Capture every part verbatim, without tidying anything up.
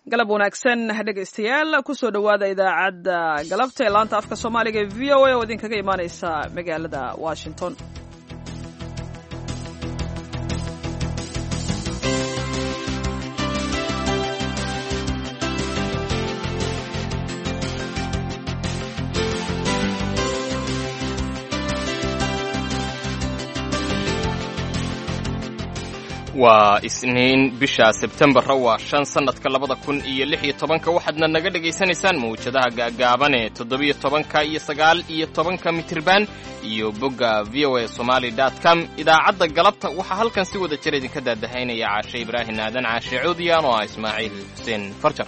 galab wanaagsan dhegaystayaal kusoo dhawaada idaacadda galabta ee laanta afka soomaaliga ee v o a oo idinkaga imaaneysa magaalada Washington. waa isniin bisha Sebtembar waa shan sanadka labada kun iyo lix iyo tobanka waxaadna naga dhageysanaysaan mawjadaha gaagaaban ee toddobiyo tobanka iyo sagaal iyo tobanka mitirban iyo bogga v o a somali dot com. idaacadda galabta waxaa halkan si wada jir idinka daadahaynaya Caashe Ibraahin Aadan Caashe Cuudiyaan oo ah Ismaaciil Xuseen Farjar.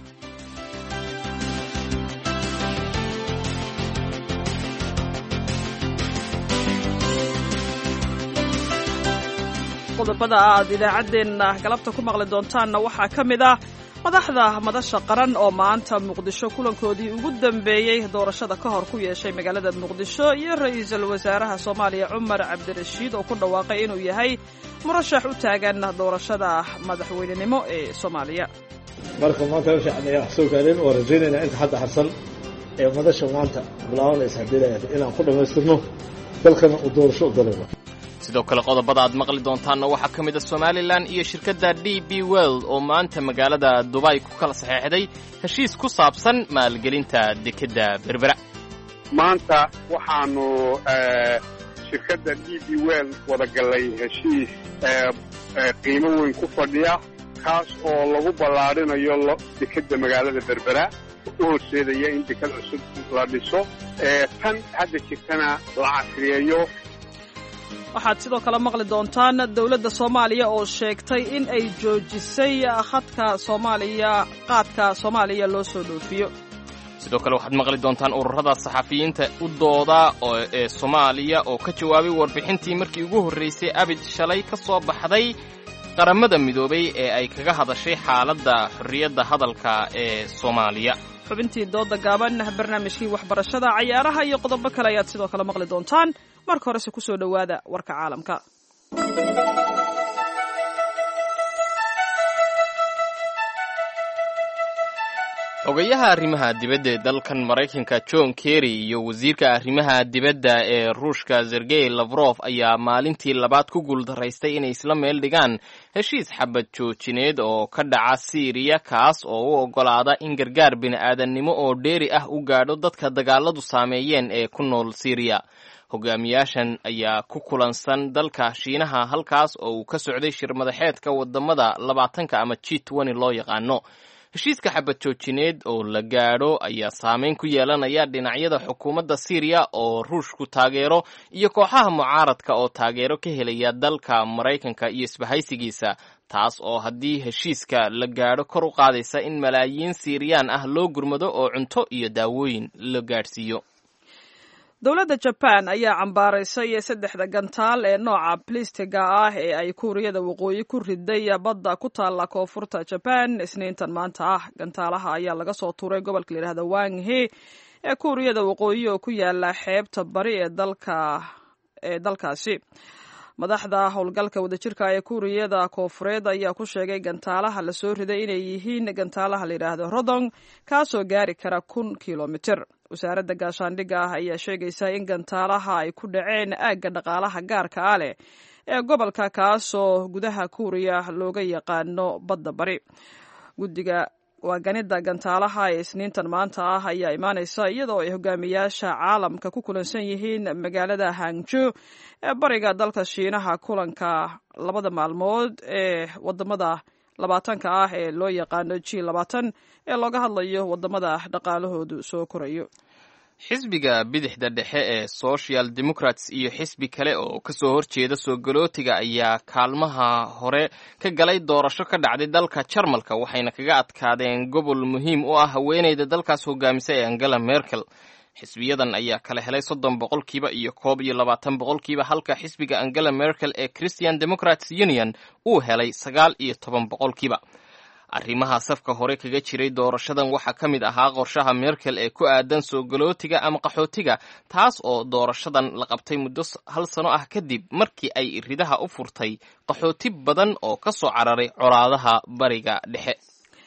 qodobada aad idaacaddeenna galabta ku maqli doontaanna waxaa ka mid ah madaxda madasha qaran oo maanta muqdisho kulankoodii ugu dambeeyey doorashada ka hor ku yeeshay magaalada muqdisho iyo ra'iisul wasaaraha soomaaliya cumar cabdirashiid oo ku dhawaaqay inuu yahay murashax u taagan doorashada madaxweynenimo ee soomaaliya. marka maanta waxay caddeeyaan wax soo gaareen oo rajaynaynaa inta hadda harsan ee madasha maanta bilaabanaysa haddii leeyahay inaan ku dhammaystirno dalkana uu doorasho u galay. sidoo kale qodobada aad maqli doontaanna waxaa ka mid ah Somaliland iyo shirkadda D B World oo maanta magaalada Dubai ku kala saxeexday heshiis ku saabsan maalgelinta dekedda Berbera. maanta waxaanu shirkadda D B World wada galay heshiis qiimo weyn ku fadhiya kaas oo lagu ballaarinayo dekedda magaalada Berbera u horseedaya in deked cusub la dhiso tan hadda jirtana la casriyeeyo. waxaad sidoo kale maqli doontaan dawladda Soomaaliya oo sheegtay in ay joojisay khadka Soomaaliya qaadka Soomaaliya loo soo dhoofiyo. sidoo kale waxaad maqli doontaan ururada saxafiyiinta u dooda oo ee Soomaaliya oo ka jawaabay warbixintii markii ugu horeysay abid shalay ka soo baxday qaramada midoobay ee ay kaga hadashay xaaladda xorriyadda hadalka ee Soomaaliya. xubintii dooda gaaban barnaamijkii waxbarashada ciyaaraha iyo qodobo kale ayaad sidoo kale maqli doontaan. marka horese ku soo dhawaada warka caalamka. xogayaha arrimaha dibadda ee dalkan Mareykanka John Kerry iyo wasiirka arrimaha dibadda ee Ruushka Sergey Lavrov ayaa maalintii labaad ku guuldaraystay inay isla meel dhigaan heshiis xabad joojineed oo ka dhaca Syria kaas oo u ogolaada in gargaar bini'aadannimo oo dheeri ah u gaadho dadka dagaaladu saameeyeen ee ku nool Syria. hogaamiyaashan ayaa ku kulansan dalka Shiinaha halkaas oo uu ka socday shir madaxeedka wadamada labaatanka ama G twenty loo yaqaano. heshiiska xabad joojineed oo la gaadho ayaa saameyn ku yeelanaya dhinacyada xukuumadda Syria oo Ruushku taageero iyo kooxaha mucaaradka oo taageero ka helaya dalka Mareykanka iyo isbahaysigiisa, taas oo haddii heshiiska la gaadho kor u qaadaysa in malaayiin Siiriyaan ah loo gurmado oo cunto iyo daawooyin la gaadhsiiyo. dowladda Japan ayaa cambaaraysay saddexda gantaal ee nooca blistiga ah ee ay Kuuriyada waqooyi ku riday badda ku taala koonfurta Japan isniintan maanta ah. gantaalaha ayaa laga soo tuuray gobolka la yiraahdo Wanghe ee Kuuriyada waqooyi oo ku yaala xeebta bari ee dalka ee dalkaasi. madaxda howlgalka wadajirka ee Kuuriyada Koonfureed ayaa ku sheegay gantaalaha la soo riday inay yihiin gantaalaha la yiraahdo Rodong kaasoo gaari kara kun kiiloomitir. wasaaradda gaashaandhigga ah ayaa sheegaysa in gantaalaha ay ku dhaceen aagga dhaqaalaha gaarka ah leh ee gobolka kaasoo gudaha Kuuriya looga yaqaano badda bari. guddiga waaganida gantaalaha ee isniintan maanta ah ayaa imaanaysa iyadoo ay hogaamiyaasha caalamka ku kulansan yihiin magaalada Hangzhou ee bariga dalka Shiinaha. kulanka labada maalmood ee wadamada labaatanka ah ee loo yaqaano G labaatan ee looga hadlayo wadamada dhaqaalahoodu soo korayo. xisbiga bidixda dhexe ee Social Democrats iyo xisbi kale oo ka soo horjeeda soo galootiga ayaa kaalmaha hore ka galay doorasho ka dhacday dalka Jarmalka waxayna kaga adkaadeen gobol muhiim u ah haweeneyda dalkaas hogaamisa ee Angela Merkel. xisbiyadan ayaa kala helay soddon boqolkiiba iyo koob iyo labaatan boqolkiiba halka xisbiga Angela Merkel ee Christian Democrats Union uu helay sagaal iyo toban boqolkiiba. arrimaha safka hore kaga jiray doorashadan waxaa ka mid ahaa qorshaha Merkel ee ku aadan soo galootiga ama qaxootiga, taas oo doorashadan la qabtay muddo hal sano ah kadib markii ay iridaha u furtay qaxooti badan oo ka soo cararay colaadaha bariga dhexe.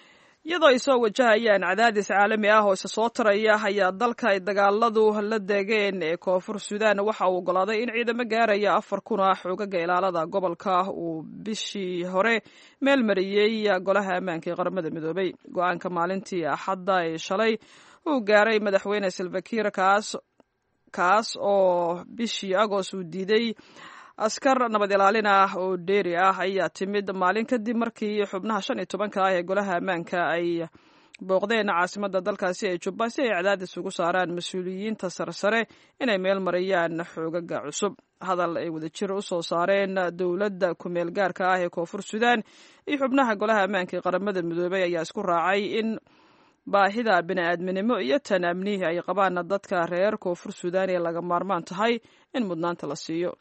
iyadoo ay soo wajahayaan cadaadis caalami ah oo isa soo taraya ayaa dalka ay dagaaladu la deegeen ee koonfur suudaan waxa uu oggolaaday in ciidamo gaaraya afar kun ah xoogaga ilaalada gobolka uu bishii hore meel mariyey golaha ammaanka ee qaramada midoobay. go-aanka maalintii axadda ee shalay uu gaaray madaxweyne Salva Kiir kaas kaas oo bishii agost uu diiday askar nabad ilaalin ah oo dheeri ah ayaa timid maalin kadib markii xubnaha shan iyo tobanka ah ee golaha ammaanka ay booqdeen caasimadda dalkaasi ee Juba si ay cadaadis ugu saaraan mas-uuliyiinta sarsare inay meel mariyaan xoogaga cusub. hadal ay wadajir u soo saareen dowladda ku-meel gaarka ah ee koonfur Suudaan iyo xubnaha golaha ammaanka ee qaramada midoobay ayaa isku raacay in baahida bini'aadminimo iyo tan amni ay qabaan dadka reer koonfur Suudaan ee laga maarmaan tahay in mudnaanta la siiyo.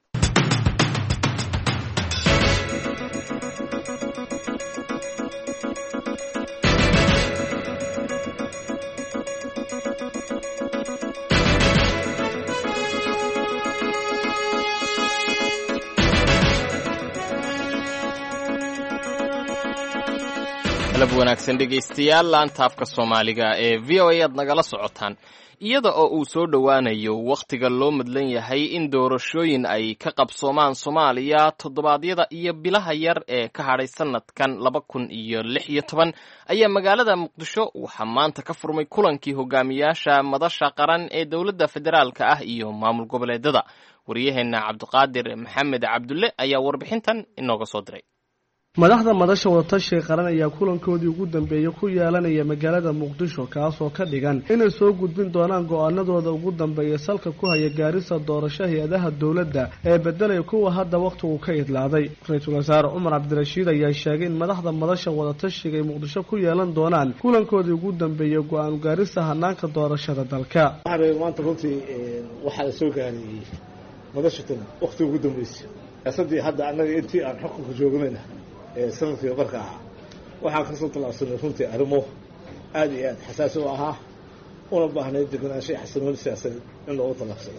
lab wanaagsan dhegaystayaal laanta afka Soomaaliga ee V O A aad nagala socotaan iyada oo uu soo dhowaanayo wakhtiga loo madlan yahay in doorashooyin ay ka qabsoomaan Soomaaliya toddobaadyada iyo bilaha yar ee ka hadhay sanadkan laba kun iyo lix iyo toban ayaa magaalada Muqdisho waxaa maanta ka furmay kulankii hogaamiyaasha madasha qaran ee dowladda federaalka ah iyo maamul goboleedyada. wariyaheena Cabdiqaadir Maxamed Cabdulle ayaa warbixintan inooga soo diray. madaxda madasha wadatashiga qaran ayaa kulankoodii ugu dambeeyay ku yeelanaya magaalada Muqdisho kaas oo ka dhigan inay soo gudbin doonaan go'aanadooda ugu dambeeya salka ku haya gaarisa doorasho hay'adaha dowladda ee bedelay kuwa hadda waqtigu ka idlaaday. Ra'iisul Wasaare Umar Cabdirashiid ayaa sheegay in madaxda madasha wadatashiga ay Muqdisho ku yeelan doonaan kulankoodii ugu dambeeyay go'aan gaarisa hanaanka doorashada dalka. maanta runtii waxa la soo gaaray madashatan waqtiga ugu dambeysay asadii hadda anaga intii aan xukunka joognayna ee sanadkii qarka ah waxaan ka soo talaabsanay runtii arrimo aad iyo aad xasaasi u ahaa una baahnay deganaansho xasilooni siyaasadeed in loogu talaabsado.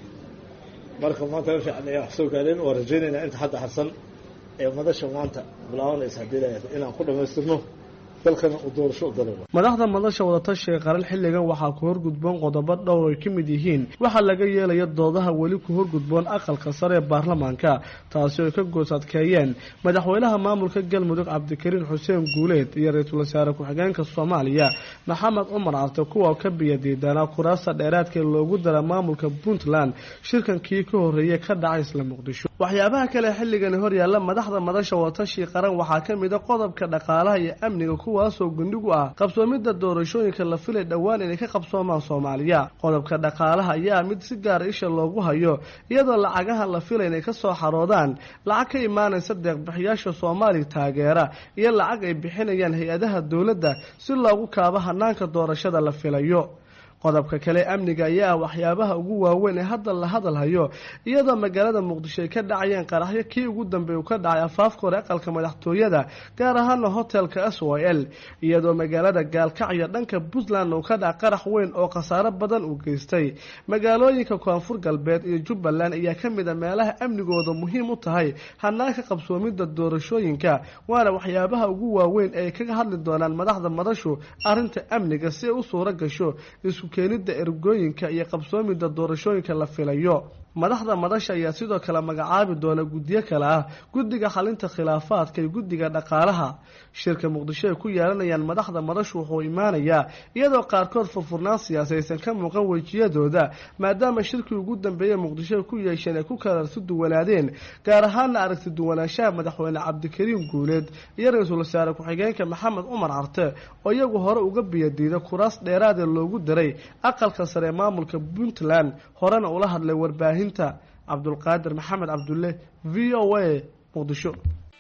marka maanta fiican ayaa soo gaareen oo rajaynaynaa inta hadda harsan ee madasha maanta bilaabanaysa haddii la yidhaahdo inaan ku dhammaystirno dalkana uu doorasho u dalabo. madaxda madasha wadatashiga qaran xilligan waxaa ku horgudboon qodobo dhowr ay ka mid yihiin waxaa laga yeelaya doodaha weli ku horgudboon aqalka sare ee baarlamaanka taasi oo ay ka goosadkeeyeen madaxweynaha maamulka galmudug cabdikariin xuseen guuleed iyo ra-iisul wasaare ku-xigeenka Soomaaliya Maxamed Umar Carte kuwa ka biyadiidana kuraasta dheeraadka ee loogu dara maamulka Puntland shirkankii ka horeeyay ka dhacay isla Muqdisho. waxyaabaha kale xilligan hor yaalla madaxda madasha wadatashiga qaran waxaa ka mid ah qodobka dhaqaalaha iyo amniga kuwaasoo gundhigu ah qabsoomidda doorashooyinka la filay dhowaan inay ka qabsoomaan Soomaaliya. qodobka dhaqaalaha ayaa mid si gaar isha loogu hayo iyadoo lacagaha la filay inay ka soo xaroodaan lacag ka imaanaysa deeq-bixiyaasha Soomaaliya taageera iyo lacag ay bixinayaan hay-adaha dowladda si loogu kaabo hanaanka doorashada la filayo. qodobka kale amniga ayaa waxyaabaha ugu waaweyn ee hadda la hadal hayo iyadoo magaalada Muqdisho ay ka dhacayeen qaraxyo kii ugu dambeeyay uu ka dhacay afaafka hore aqalka madaxtooyada gaar ahaan hotelka S Y L iyadoo magaalada Gaalkacyo dhanka Puntland uu ka dhacay qarax weyn oo khasaare badan u geystay. magaalooyinka Koonfur Galbeed iyo Jubbaland ayaa ka mid ah meelaha amnigooda muhiim u tahay hanaanka qabsoomidda doorashooyinka waana waxyaabaha ugu waaweyn ee kaga hadli doonaan madaxda madashu arrinta amniga si ay u suura gasho isku keenida ergooyinka iyo qabsoomida doorashooyinka la filayo. madaxda madasha ayaa sidoo kale magacaabi doona guddiyo kale ah guddiga xalinta khilaafaadka iyo guddiga dhaqaalaha. shirka Muqdisho ay ku yeelanayaan madaxda madashu wuxuu imaanayaa iyadoo qaarkood furfurnaan siyaasadeed ka muuqan wejiyadooda maadaama shirkii ugu dambeeyay Muqdisho ku yeesheen ay ku kala duwanaadeen gaar ahaan aragti duwanaanshaha madaxweyne Cabdikariin Guuleed iyo ra-iisul wasaare ku-xigeenka Maxamed Umar Carte oo iyagu hore uga biyadiida kuraas dheeraad ah loogu diray aqalka sare ee maamulka Puntland horena ula hadlay warbaahin Cabdulqaadir Maxamed Cabdulle V O A Muqdisho.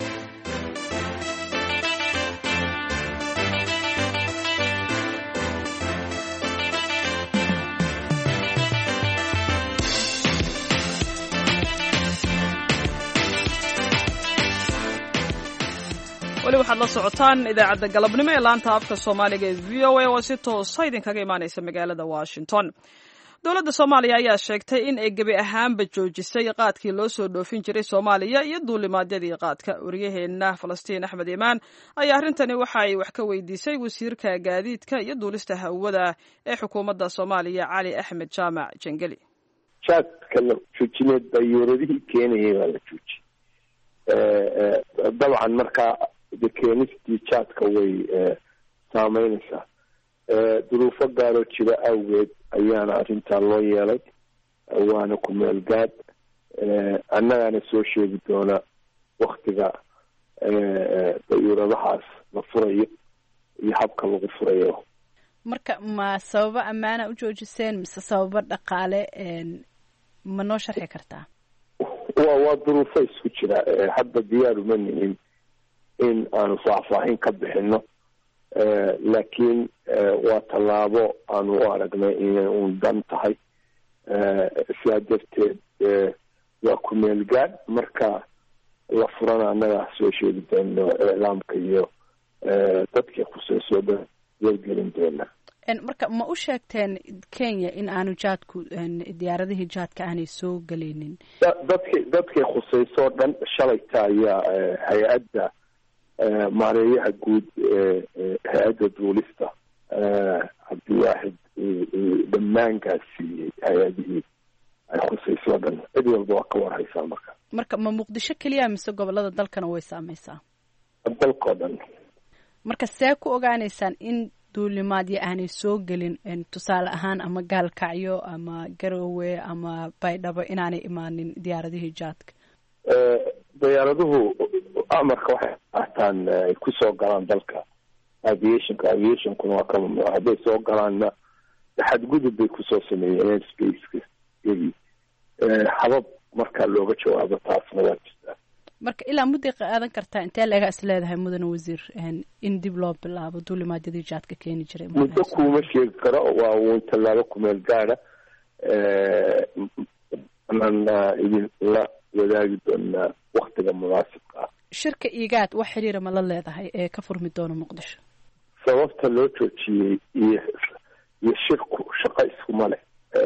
weli waxaad la socotaan idaacadda galabnimo ee laanta afka Soomaaliga ee V O A oo si toos ah idinkaga imaanaysa magaalada Washington. dowladda soomaaliya ayaa sheegtay in ay gebi ahaanba joojisay qaadkii loo soo dhoofin jiray soomaaliya iyo duulimaadyadii qaadka wariyaheenna falastiin axmed imaan ayaa arrintani waxa ay wax ka weydiisay wasiirka gaadiidka iyo duulista hawada ee xukuumadda soomaaliya cali axmed jaamac jangeli. jaadka la joojineed dayuuradihii keenayay baa la joojiyey dabcan markaa de keenistii jaadka way saameynaysaa duruufo gaaroo jira awgeed ayaana arrintaa loo yeelay waana ku meel gaad annagaana soo sheegi doona waktiga dayuuradahaas la furayo iyo habka lagu furayo. marka ma sababo ammaana u joojiseen mise sababo dhaqaale ma noo sharxi kartaa? wa waa duruufo isku jira hadda diyaar uma nihin in aanu faahfaahin ka bixino laakiin waa tallaabo aanu u aragnay inay uun dan tahay sidaa darteed waa ku meel gaad marka la furana annagaa soo sheegi doono iclaamka iyo dadkii khusayso dhan wargelin doona. marka ma u sheegteen Kenya in aanu jaadku diyaaradihii jaadka aanay soo galeynin? dadkii dadkii khusayso dhan shalayta ayaa hay-adda maareeyaha guud hay-adda duulista cabdiwaaxid dhammaankaas siiyey hay-adihii ay khusayso dhan cid walba waa ka warhaysaa. marka marka ma muqdisho keliya mise gobolada dalkana way saameysaa? dalkoo dhan. marka see ku ogaanaysaan in duulimaadyo aanay soo gelin tusaale ahaan ama gaalkacyo ama garowe ama baydhabo inaanay imaanin diyaaradihii jaadka? diyaaraduhu amarka waxay qaataan ay kusoo galaan dalka aviationka aviationkuna waa ka mamnuuc hadday soo galaanna xadgudub bay kusoo sameeyeen airspace-ka iyagii habab markaa looga jawaabo taasna waa jirtaa. marka ilaa mudday qaadan kartaa intee laga is leedahay mudane wasiir in dib loo bilaabo duulimaadyadii jaadka keeni jiray? muddo kuma sheegi karo waa uun tallaabo kumeel gaada anaan idin la wadaagi doonaa waktiga munaasibka ah. shirka igaad wax xiriira ma la leedahay ee ka furmi doona muqdisho? sababta loo joojiyey iyo iyo shirku shaqo iskuma leh.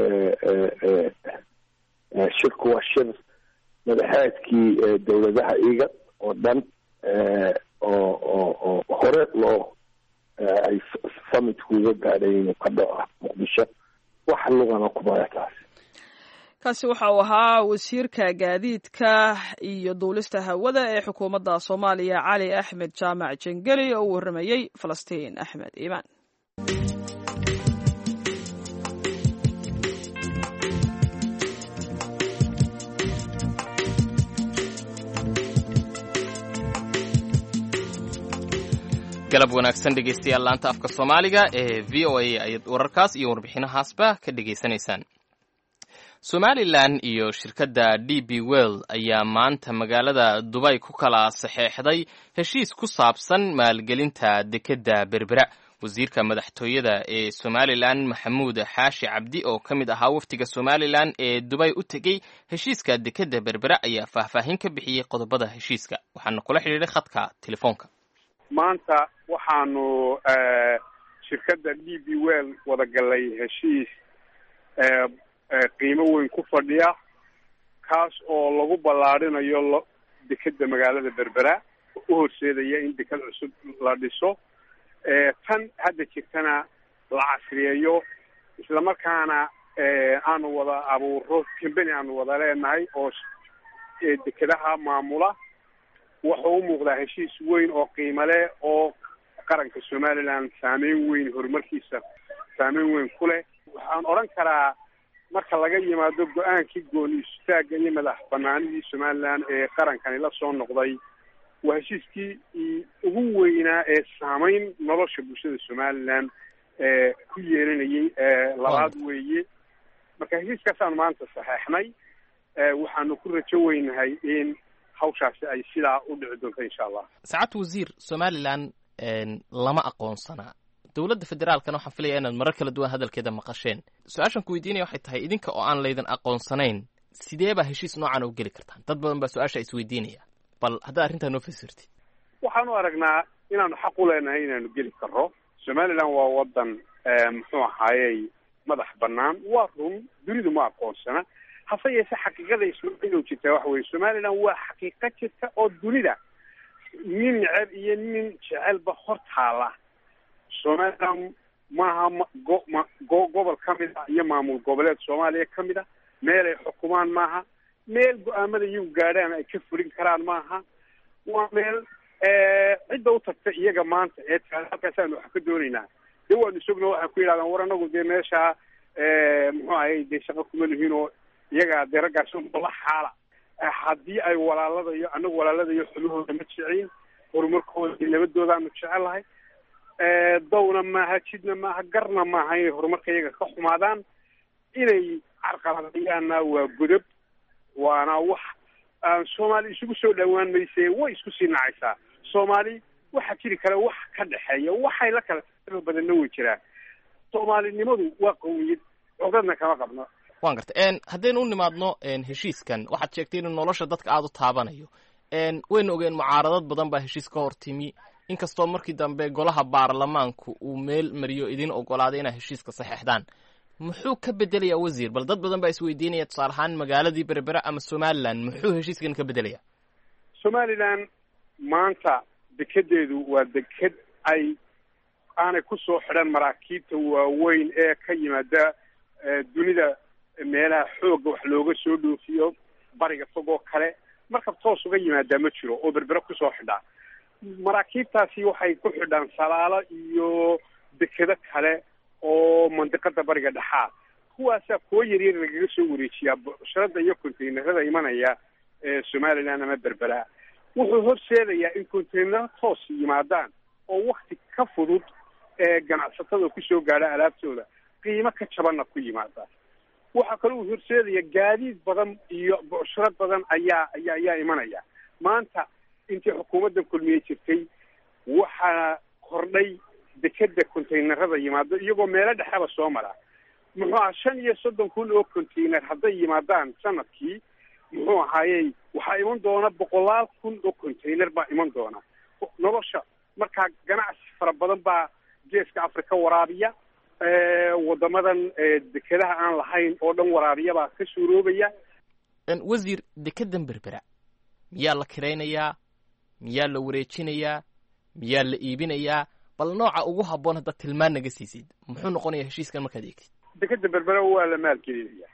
shirku waa shir madaxeedkii dowladaha iga oo dhan oo oo oo hore loo ay summit kuga gaadhay inuu ka dhaco muqdisho wax lugana kumaya taasi. kaasi waxa uu ahaa wasiirka gaadiidka iyo duulista hawada ee xukuumadda soomaaliya cali axmed jaamac jangeli oo u warramayey falastiin axmed imaan. galab wanaagsan dhegaystayaal laanta afka soomaaliga ee v o a ayaad wararkaas iyo warbixinahaasba ka dhegaysanaysaan. somalilan iyo shirkadda d b well ayaa maanta magaalada dubay ku kala saxeexday heshiis ku saabsan maalgelinta dekedda berbera. wasiirka madaxtooyada ee somalilan maxamuud xaashi cabdi oo ka mid ahaa wafdiga somalilan ee dubay u tegey heshiiska dekedda berbera ayaa faahfaahin ka bixiyey qodobada heshiiska waxaana kula xidhiidhay khadka telefoonka. maanta waxaanu shirkadda d b well wada galay heshiis qiimo weyn ku fadhiya kaas oo lagu ballaarinayo dekedda magaalada berbera u horseedaya in deked cusub la dhiso tan hadda jirtana la casriyeeyo islamarkaana aanu wada abuuro kambani aanu wada leenahay oo dekedaha maamula. wuxuu u muuqdaa heshiis weyn oo qiimo leh oo qaranka somaliland saameyn weyn horumarkiisa saameyn weyn ku leh. waxaan odhan karaa marka laga yimaado go-aankii gooni istaagga iyo madax banaanidii somaliland ee qarankani la soo noqday waa heshiiskii ugu weynaa ee saameyn nolosha bulshada somaliland ee ku yeelanayay labaad weeye. marka heshiiskaasaanu maanta saxeexnay waxaanu ku rajo weynahay in hawshaasi ay sidaa u dhici doonto insha allah. saacad wasiir somalilan lama aqoonsanaa dowladda federaalkana waxaan filaya inaad marar kala duwan hadalkeeda maqasheen. su-aashan ku weydiinaya waxay tahay idinka oo aan laydan aqoonsanayn sidee baa heshiis noocan u geli kartaan? dad badan baa su-aasha isweydiinaya bal haddaad arrintaa noo fasirtid. waxaanu aragnaa inaanu xaq u leenahay inaanu geli karro. somaliland waa wadan muxuu ahaayey madax bannaan waa run dunidu ma aqoonsana hase yeeshe xaqiiqada ismaaciil jirta waxa weye somaliland waa xaqiiqo jirta oo dunida nin neceb iyo nin jecelba hor taala somaliland maaha go go gobol ka mid ah iyo maamul goboleed soomaaliya ka mid ah meel ay xukumaan maaha meel go-aamada iyagu gaadhaan ay ka fulin karaan maaha waa meel cidda u tagta iyaga maanta ee halkaasaanu wax ka doonaynaa de waanu sugna waxay ku yidhahdaan war anagu dee meeshaa muxuu ahay dee shaqo kuma lihiin oo iyaga dee raggaas la xaala haddii ay walaaladayo anagu walaaladayo xulahooda ma jecin horumarkooda iyo nabadoodaanu jecelahay dawna maaha jidna maaha garna maaha inay horumarka iyaga ka xumaadaan inay carqaladayaanna waa godob waana wax soomaali isugu soo dhawaan mayse way isku sii nacaysaa soomaali waxaa jiri kale wax ka dhexeeya waxay la kala badanna way jiraan soomaalinimadu waa qawiyad codadna kama qabno waan garta haddaynu u nimaadno heshiiskan waxaad sheegtay inuu nolosha dadka aada u taabanayo waynu ogeen mucaaradad badan baa heshiis ka hortimi inkastoo markii dambe golaha baarlamaanku uu meel mariyo idin ogolaaday inaa heshiiska saxeexdaan muxuu ka bedelayaa wasiir bal dad badan baa isweydiinaya tusaale ahaan magaaladii berbera ama somaliland muxuu heshiiskan ka bedelayaa somaliland maanta dekedeedu waa deked ay aanay kusoo xidhan maraakiibta waaweyn ee ka yimaada dunida meelaha xoogga wax looga soo dhoofiyo bariga fog oo kale markab toos uga yimaadaa ma jiro oo berbera kusoo xidhaa maraakiibtaasi waxay ku xidhaan salaalo iyo dekedo kale oo mandiqada bariga dhexaa kuwaasaa kuwo yaryar lagaga soo wareejiyaa bushradda iyo containerada imanaya ee somaliland ama berbera wuxuu horseedayaa in containero toos yimaadaan oo wakti ka fudud ee ganacsatada kusoo gaadha alaabtooda qiimo ka jabanna ku yimaada waxaa kaloo uu horseedaya gaadiid badan iyo bucshro badan ayaa ayaa ayaa imanaya maanta intii xukuumadda kulmiye jirtay waxaa kordhay dekeda containerada yimaado iyagoo meelo dhexeba soo mara muxuu aha shan iyo soddon kun oo container hadday yimaadaan sanadkii muxuu ahaayey waxaa iman doona boqolaal kun oo container baa iman doona nolosha markaa ganacsi fara badan baa geeska africa waraabiya wadamadan dekedaha aan lahayn oo dhan waraabiya baa ka suuroobaya wasiir dekedan berbera miyaa la kiraynayaa miyaa la wareejinayaa miyaa la iibinayaa bal nooca ugu habboon haddaad tilmaan naga siisid muxuu noqonayaa heshiiskan markaad eegtid dekeda berbera waa la maalgelinaya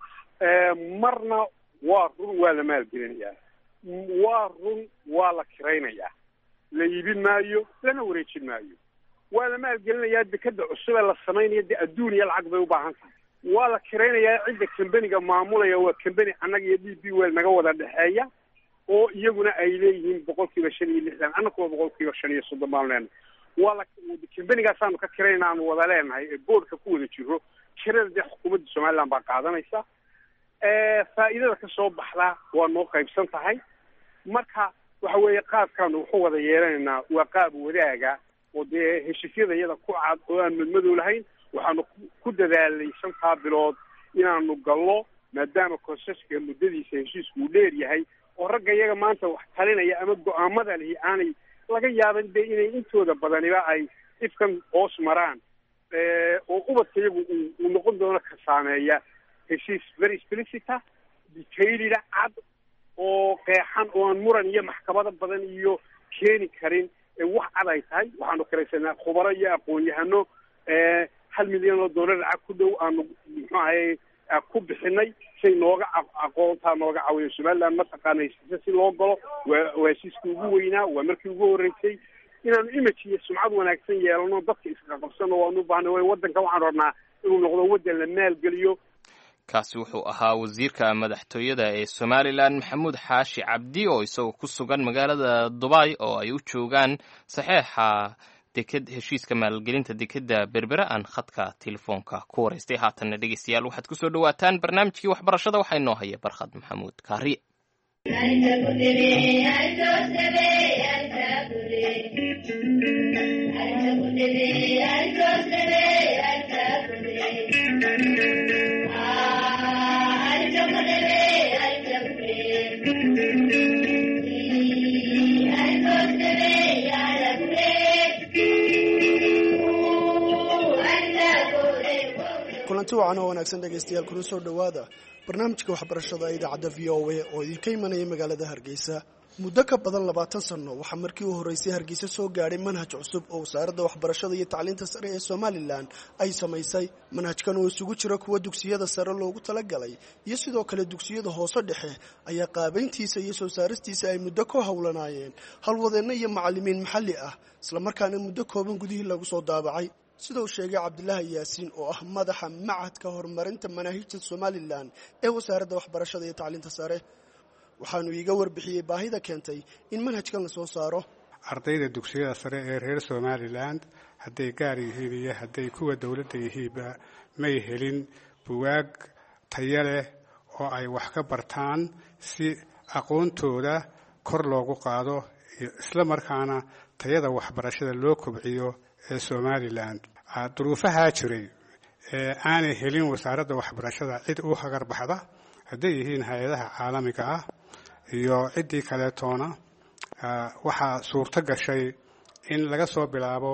marna waa run waa la maalgelinayaa waa run waa la kiraynayaa la iibin maayo lana wareejin maayo waa la maalgelinayaa dekeda cusub ee la samaynayo dee adduun iyo lacag bay u baahan tahay waa la kiraynayaa cidda kambeniga maamulaya waa kambeni annaga iyo d b wel naga wada dhexeeya oo iyaguna ay leeyihiin boqol kiiba shan iyo lixdan annakuwa boqol kiiba shan iyo soddon baanu leenahay waa la kambenigaasanu ka kirayna aanu wada leenahay ee boordka ku wada jiro kirada dee xukuumadda somaliland baa qaadanaysa faa'iidada ka soo baxda waa noo qaybsan tahay marka waxa weeye qaabkaanu wuxuu wada yeelanaynaa waa qaab wadaaga oo dee heshiisyada iyada ku cad oo aan madmadow lahayn waxaanu ku dadaalnay shantaa bilood inaanu gallo maadaama konseska muddadiisa heshiisku uu dheer yahay oo ragga iyaga maanta wax talinaya ama go-aamada lihi aanay laga yaaban de inay intooda badaniba ay ifkan hoos maraan oo ubadka iyagu uu noqon doono ka saameeya heshiis very explicita detailida cad oo qeexan oo aan muran iyo maxkamado badan iyo keeni karin wax cad ay tahay waxaanu kiraysanaa khubaro iyo aqoon-yahano hal milyan oo dollar lacag ku dhow aanu muxuu ahay ku bixinay say nooga aqoontaa nooga caawiyo somaliland mataqaana heshiisa si loo galo waa waa heshiiskii ugu weynaa waa markii ugu horreysay inaanu image iyo sumcad wanaagsan yeelano dadka isqaqabsano waanu ubaahnay way waddanka waxaan rabnaa inuu noqdo waddan la maalgeliyo kaasi wuxuu ahaa wasiirka madaxtooyada ee somaliland maxamuud xaashi cabdi oo isagoo ku sugan magaalada dubai oo ay u joogaan saxeexa deked heshiiska maalgelinta dekeda berbera aan khadka telefoonka ku waraystay haatanna dhegeystayaal waxaad kusoo dhawaataan barnaamijkii waxbarashada waxaa inoo haya barkhad maxamuud kaariye kulanti wacan oo wanaagsan dhegaystayaal kuna soo dhowaada barnaamijka waxbarashada idaacadda v o a oo idinka imanaya magaalada Hargeysa. muddo ka badan labaatan sano waxaa markii u horeysay Hargeysa soo gaadhay manhaj cusub oo wasaaradda waxbarashada iyo tacliinta sare ee Somaliland ay samaysay. manhajkan oo isugu jira kuwa dugsiyada sare loogu talagalay iyo sidoo kale dugsiyada hoose dhexe ayaa qaabayntiisa iyo soo saaristiisa ay muddo ka hawlanaayeen halwadeenno iyo macallimiin maxalli ah, isla markaana muddo kooban gudihii lagu soo daabacay. sida uu sheegay Cabdilaahi Yaasiin oo ah madaxa macadka horumarinta manhajka Somaliland ee wasaaradda waxbarashada iyo tacliinta sare, waxaanu iiga warbixiyey baahida keentay in manhajkan la soo saaro. ardayda dugsiyada sare ee reer Somaliland hadday gaar yihiin iyo hadday kuwa dawladda yihiinba may helin buugaag tayo leh oo ay wax ka bartaan si aqoontooda kor loogu qaado isla markaana tayada waxbarashada loo kobciyo ee Somaliland. duruufaha jiray ee aanay helin wasaaradda waxbarashada cid u hagar baxda hadday yihiin hay'adaha caalamiga ah iyo cidii kale toona waxaa suurto gashay in laga soo bilaabo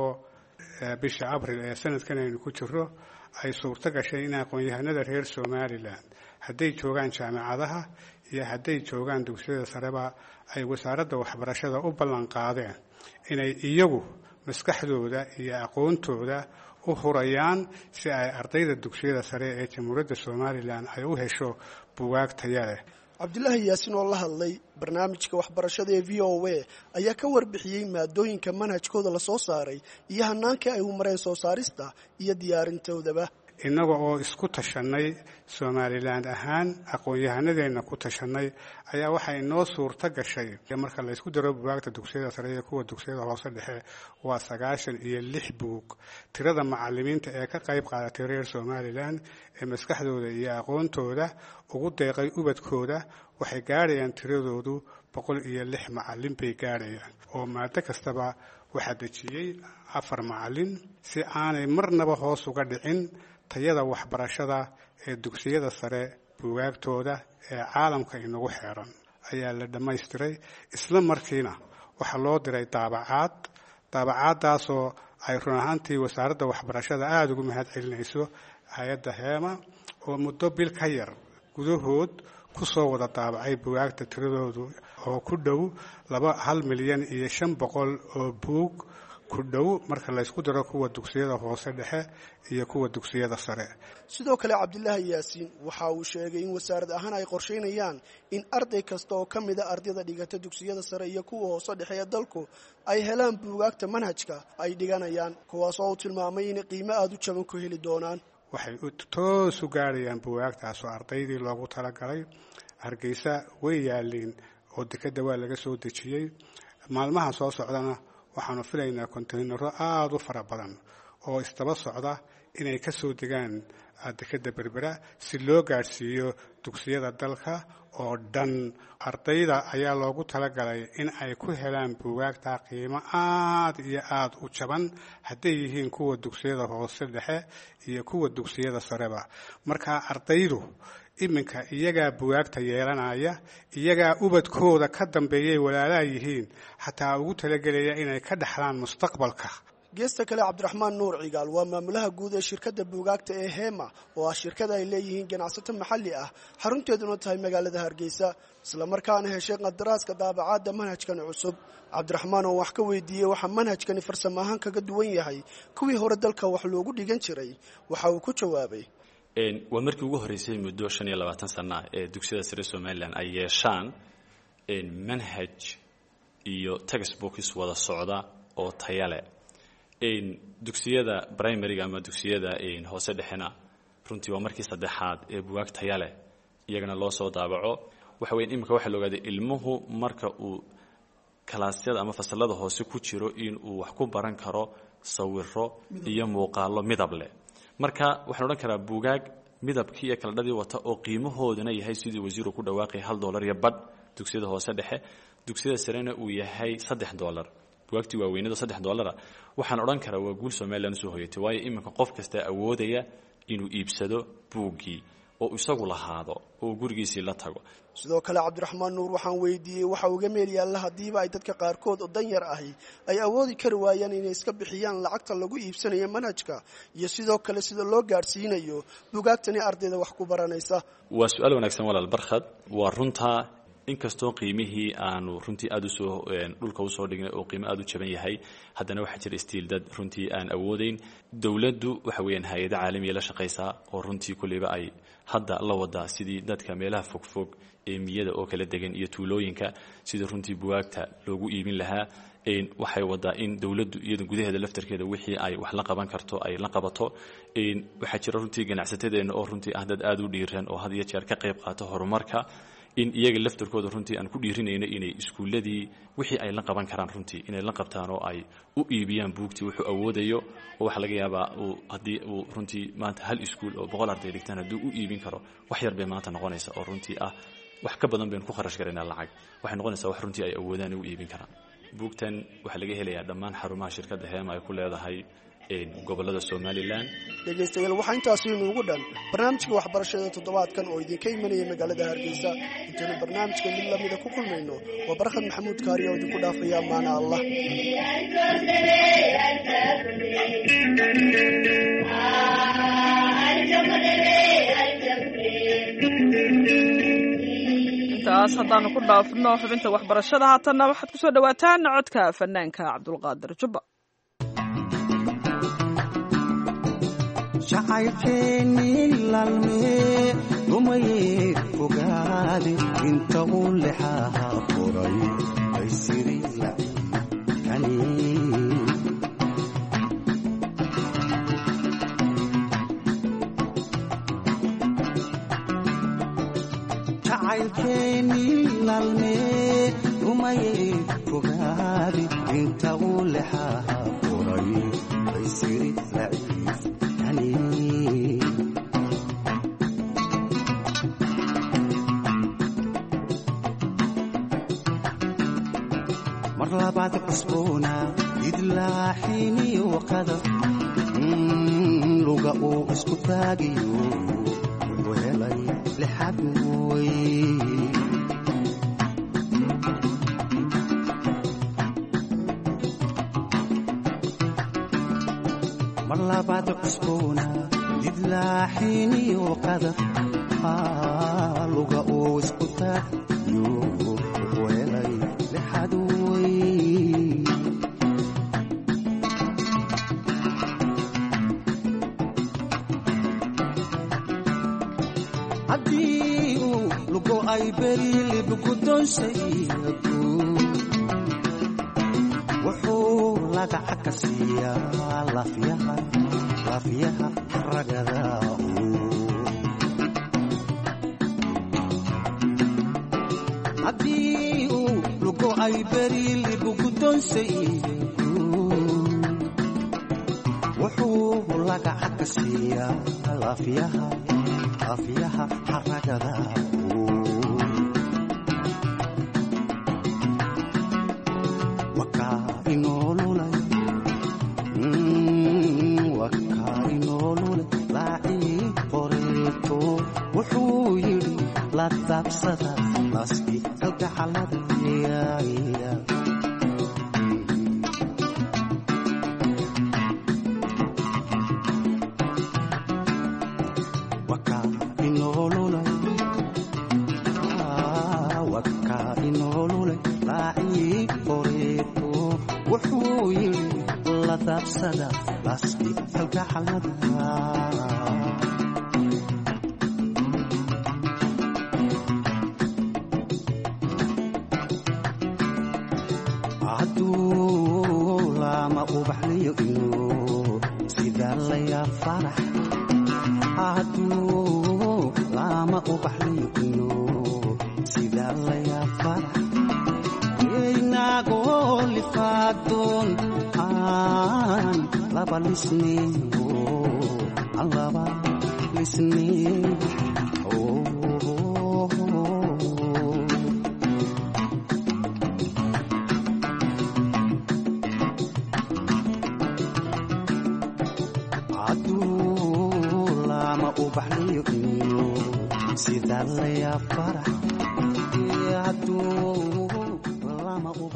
bisha Abriil ee sanadkan aynu ku jirro ay suurto gashay in aqoon-yahanada reer Somaliland hadday joogaan jaamacadaha iyo hadday joogaan dugsiyada sareba ay wasaaradda waxbarashada u ballan qaadeen inay iyagu maskaxdooda iyo aqoontooda u hurayaan si ay ardayda dugsiyada sare ee Jamhuuriyadda Somaliland ay u hesho buugaag tayo leh. Cabdilaahi Yaasiin oo la hadlay barnaamijka waxbarashada ee V O A ayaa ka warbixiyey maadooyinka manhajkooda la soo saaray iyo hanaanka ay u mareen soo saarista iyo diyaarintoodaba. innaga oo isku tashanay Somaliland ahaan aqoon-yahanadeenna ku tashanay ayaa waxay noo suurto gashay marka la isku daro buugaagta dugsiyada sare iyo kuwa dugsiyada hoose dhexe waa sagaashan iyo lix buug. tirada macallimiinta ee ka qayb qaadatay reer Somaliland ee maskaxdooda iyo aqoontooda ugu deeqay ubadkooda waxay gaarayaan tiradoodu boqol iyo lix macallin bay gaarayaan oo maado kastaba waxaa dejiyey afar macallin si aanay marnaba hoos uga dhicin tayada waxbarashada ee dugsiyada sare. buugaagtooda ee caalamka inagu xeeran ayaa la dhammaystiray isla markiina waxaa loo diray daabacaad daabacaadaasoo ay run ahaantii wasaaradda waxbarashada aada ugu mahad celinayso hay-adda heema oo muddo bil ka yar gudahood ku soo wada daabacay buugaagta tiradoodu oo ku dhow laba hal milyan iyo shan boqol oo buug ku dhow marka la isku daro kuwa dugsiyada hoose dhexe iyo kuwa dugsiyada sare. sidoo kale Cabdilaahi Yaasiin waxa uu sheegay in wasaarad ahaan ay qorsheynayaan in arday kasta oo kamid ah ardayda dhigata dugsiyada sare iyo kuwa hoose dhexe ee dalku ay helaan buugaagta manhajka ay dhiganayaan, kuwaas oo tilmaamay in qiimo aad u jaban ku heli doonaan. waxay toos u gaarayaan buugaagtaas oo ardaydii loogu talagalay. Hargeysa way yaaleen oo dekada waa laga soo dejiyey. maalmaha soo socdana waxaanu filaynaa kontaynaro aad u fara badan oo istaba socda inay ka soo degaan dekada Berbera si loo gaarsiiyo dugsiyada dalka oo dhan. ardayda ayaa loogu talagalay in ay ku helaan buugaagta qiimo aad iyo aad u jaban hadday yihiin kuwa dugsiyada hoose dhexe iyo kuwa dugsiyada sareba. marka ardaydu iminka iyagaa buugaagta yeelanaya, iyagaa ubadkooda ka dambeeyay walaalaa yihiin xataa ugu talagelaya inay ka dhaxlaan mustaqbalka. geesta kale Cabdiraxmaan Nuur Cigaal waa maamulaha guud ee shirkadda buugaagta ee Heema oo ah shirkad ay leeyihiin ganacsato maxalli ah, xarunteeduna tahay magaalada Hargeysa, isla markaana heshay qadaraaska daabacaadda manhajkan cusub. Cabdiraxmaan oo wax ka weydiiyey waxa manhajkani farsamo ahaan kaga duwan yahay kuwii hore dalka wax loogu dhigan jiray, waxa uu ku jawaabay waa markii ugu horeysay muddo shan iyo labaatan sano ee dugsiyada sare Somaliland ay yeeshaan manhaj iyo textbooks wada socda oo tayo leh. dugsiyada primary ama dugsiyada hoose dhexena runtii waa markii saddexaad ee buugaag tayo leh iyagana loo soo daabaco. waxa weyn imika waxa la ogaaday ilmuhu marka uu kalaasyada ama fasalada hoose ku jiro in uu wax ku baran karo sawirro iyo muuqaalo midab leh. marka waxaan odhan karaa buugaag midabkii iyo kala dhadii wata oo qiimahooduna yahay sidii wasiiru ku dhawaaqay hal dollar iyo badh dugsiyada hoose dhexe, dugsiyada sarena uu yahay saddex dollar. buugaagtii waaweynada saddex dollara waxaan odhan karaa waa guul Somaliland soo hoyatay, waayo iminka qof kasta awoodaya inuu iibsado buuggii oo isagu lahaado oo gurigiisii la tago. sidoo kale Cabdiraxmaan Nuur waxaan weydiiyey waxa uga meel yaalla hadiiba ay dadka qaarkood oo danyar ahi ay awoodi kari waayaan inay iska bixiyaan lacagta lagu iibsanayo manhajka iyo sidoo kale sida loo gaarsiinayo buugaagtani ardayda wax ku baranaysa. waa su'aal wanaagsan walaal Barkhad. waa runta inkastoo qiimihii aanu runtii aad u soo dhulka u soo dhignay oo qiimo aad u jaban yahay haddana waxa jira stiil dad runtii aan awoodeyn. dawladdu waxa weeyaan hay'ado caalami la shaqeysa oo runtii kulliba ay hadda la wada sidii dadka meelaha fogfog ee miyada oo kala degan iyo tuulooyinka sidii runtii buwaagta loogu iibin lahaa. een waxay wadaa in dawladdu iyada gudaheeda laftarkeeda wixii ay wax la qaban karto ay la qabato. een waxa jira runtii ganacsatadeena oo runtii ah dad aad u dhiiran oo had iyo jeer ka qayb qaato horumarka in iyaga laftarkooda runtii aan ku dhiirinayno inay iskuuladii wixii ay la qaban karaan runtii inay la qabtaan oo ay u iibiyaan buugtii wuxuu awoodayo. oo waxa laga yaabaa uu haddii uu runtii maanta hal iskuul oo boqol arday dhigtaan hadduu u iibin karo wax yar bay maanta noqonaysa oo runtii ah wax ka badan baynu ku kharash garaynaa lacag. waxay noqonaysaa wax runtii ay awoodaan u iibin karaan. buugtan waxaa laga helayaa dhammaan xarumaha shirkadda Heema ay ku leedahay gobolada Somaliland. dhegeystayaal waxaa intaasi inoogu dhan barnaamijka waxbarashada toddobaadkan oo idinka imanaya magaalada Hargeysa. intaanu barnaamijka mid lamida ku kulmayno waa Barkhad Maxamuud Kaari oo idinku dhaafaya amaana Allah. intaas haddaanu ku dhaafno xubinta waxbarashada haatanna waxaad ku soo dhawaataan codka fanaanka Cabdulqaadir Jubba. jacaylkeeni lalmee dumayee fogaade inta uu lexaha qoray ay siri lacikani jacaylkeeni lalmee dumayee fogaade inta uu lexaha qoray ay siri lacikani mar labaad cusboona idlaaxini waqada luga uu isku taagiyo wuxuu helay lixad wey mar labaad cusboona idlaaxini waqada luga uu isku taagiyo wuxuu helay lixad haddii uu lugo ay berilibgudonsaygu wuxuu lagaca ka siiyaa lafyaha lafyaha ragada haddii uu lugo ay berilibgudonsaygu wuxuu lagaca ka siiyaa lafyaha lafyaha ragada wakaa inoolulay wakaa inoolulay laacii qoreeto wuxuu yidhi la daabsada laski kalgacalada wuxuu yidhi la daabsada laski kalgacalada hadduu lama ubaxliyo inuu sida layaa farax hadduu lama ubaxliyo inuu sida layaa farax inagoo lifaadon aan laba lisneyo aan laba lisneyo hadduu lama ubaxliyo inuu allaya farax hadduu lama uba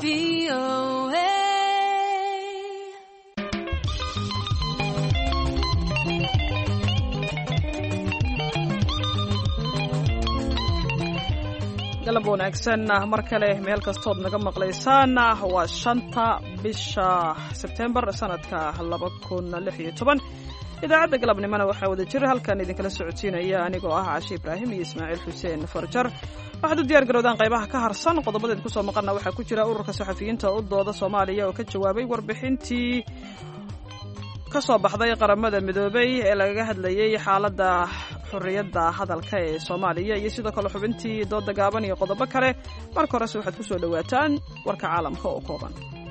galab wanaagsan mar kale meel kastood naga maqlaysaan waa shanta bisha sebtembar sanadka laba kun lix iyo toban idaacadda galabnimona waxaa wada jira halkan idinkala socodsiinaya anigoo ah Cashe Ibraahim iyo Ismaaciil Xuseen Farjar waxaad u diyaar garowdaan qaybaha ka harsan qodobadeed ku soo maqana waxaa ku jira ururka saxafiyiinta u dooda Soomaaliya oo ka jawaabay warbixintii ka soo baxday qaramada midoobay ee laga hadlayay xaaladda xurriyadda hadalka ee Soomaaliya iyo sidoo kale xubintii dooda gaaban iyo qodobo kale marka hore waxaad ku soo dhawaataan warka caalamka oo kooban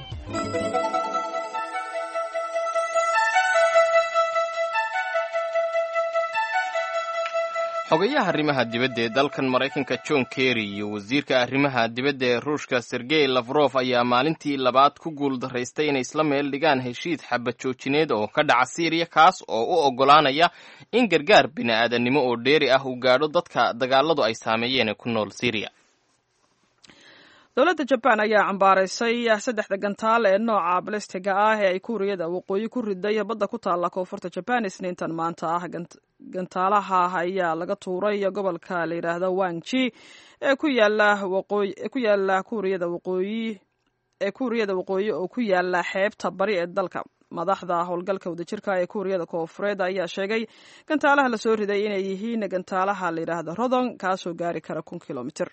xogayaha arrimaha dibadda ee dalkan Mareykanka John Kerry iyo wasiirka arrimaha dibadda ee Ruushka Sergey Lavrov ayaa maalintii labaad ku guuldaraystay inay isla meel dhigaan heshiis xabad joojineed oo ka dhaca Syria kaas oo u ogolaanaya in gargaar bini'aadanimo oo dheeri ah uu gaadho dadka dagaaladu ay saameeyeen ee ku nool Syria. dowladda Japan ayaa cambaaraysay saddexda gantaal ee nooca balistiga ah ee ay Kuuriyada waqooyi ku riday badda ku taala koonfurta Japan isniintan maanta ah gantaalaha ayaa laga tuuray gobolka la yiraahdo Wanji ee ku yaala waqooyi ee ku yaala Kuuriyada waqooyi ee Kuuriyada waqooyi oo ku yaala xeebta bari ee dalka madaxda howlgalka wadajirka ee Kuuriyada Koonfureed ayaa sheegay gantaalaha la soo riday inay yihiin gantaalaha la yiraahdo Rodong kaasoo gaari kara kun kiiloomitir.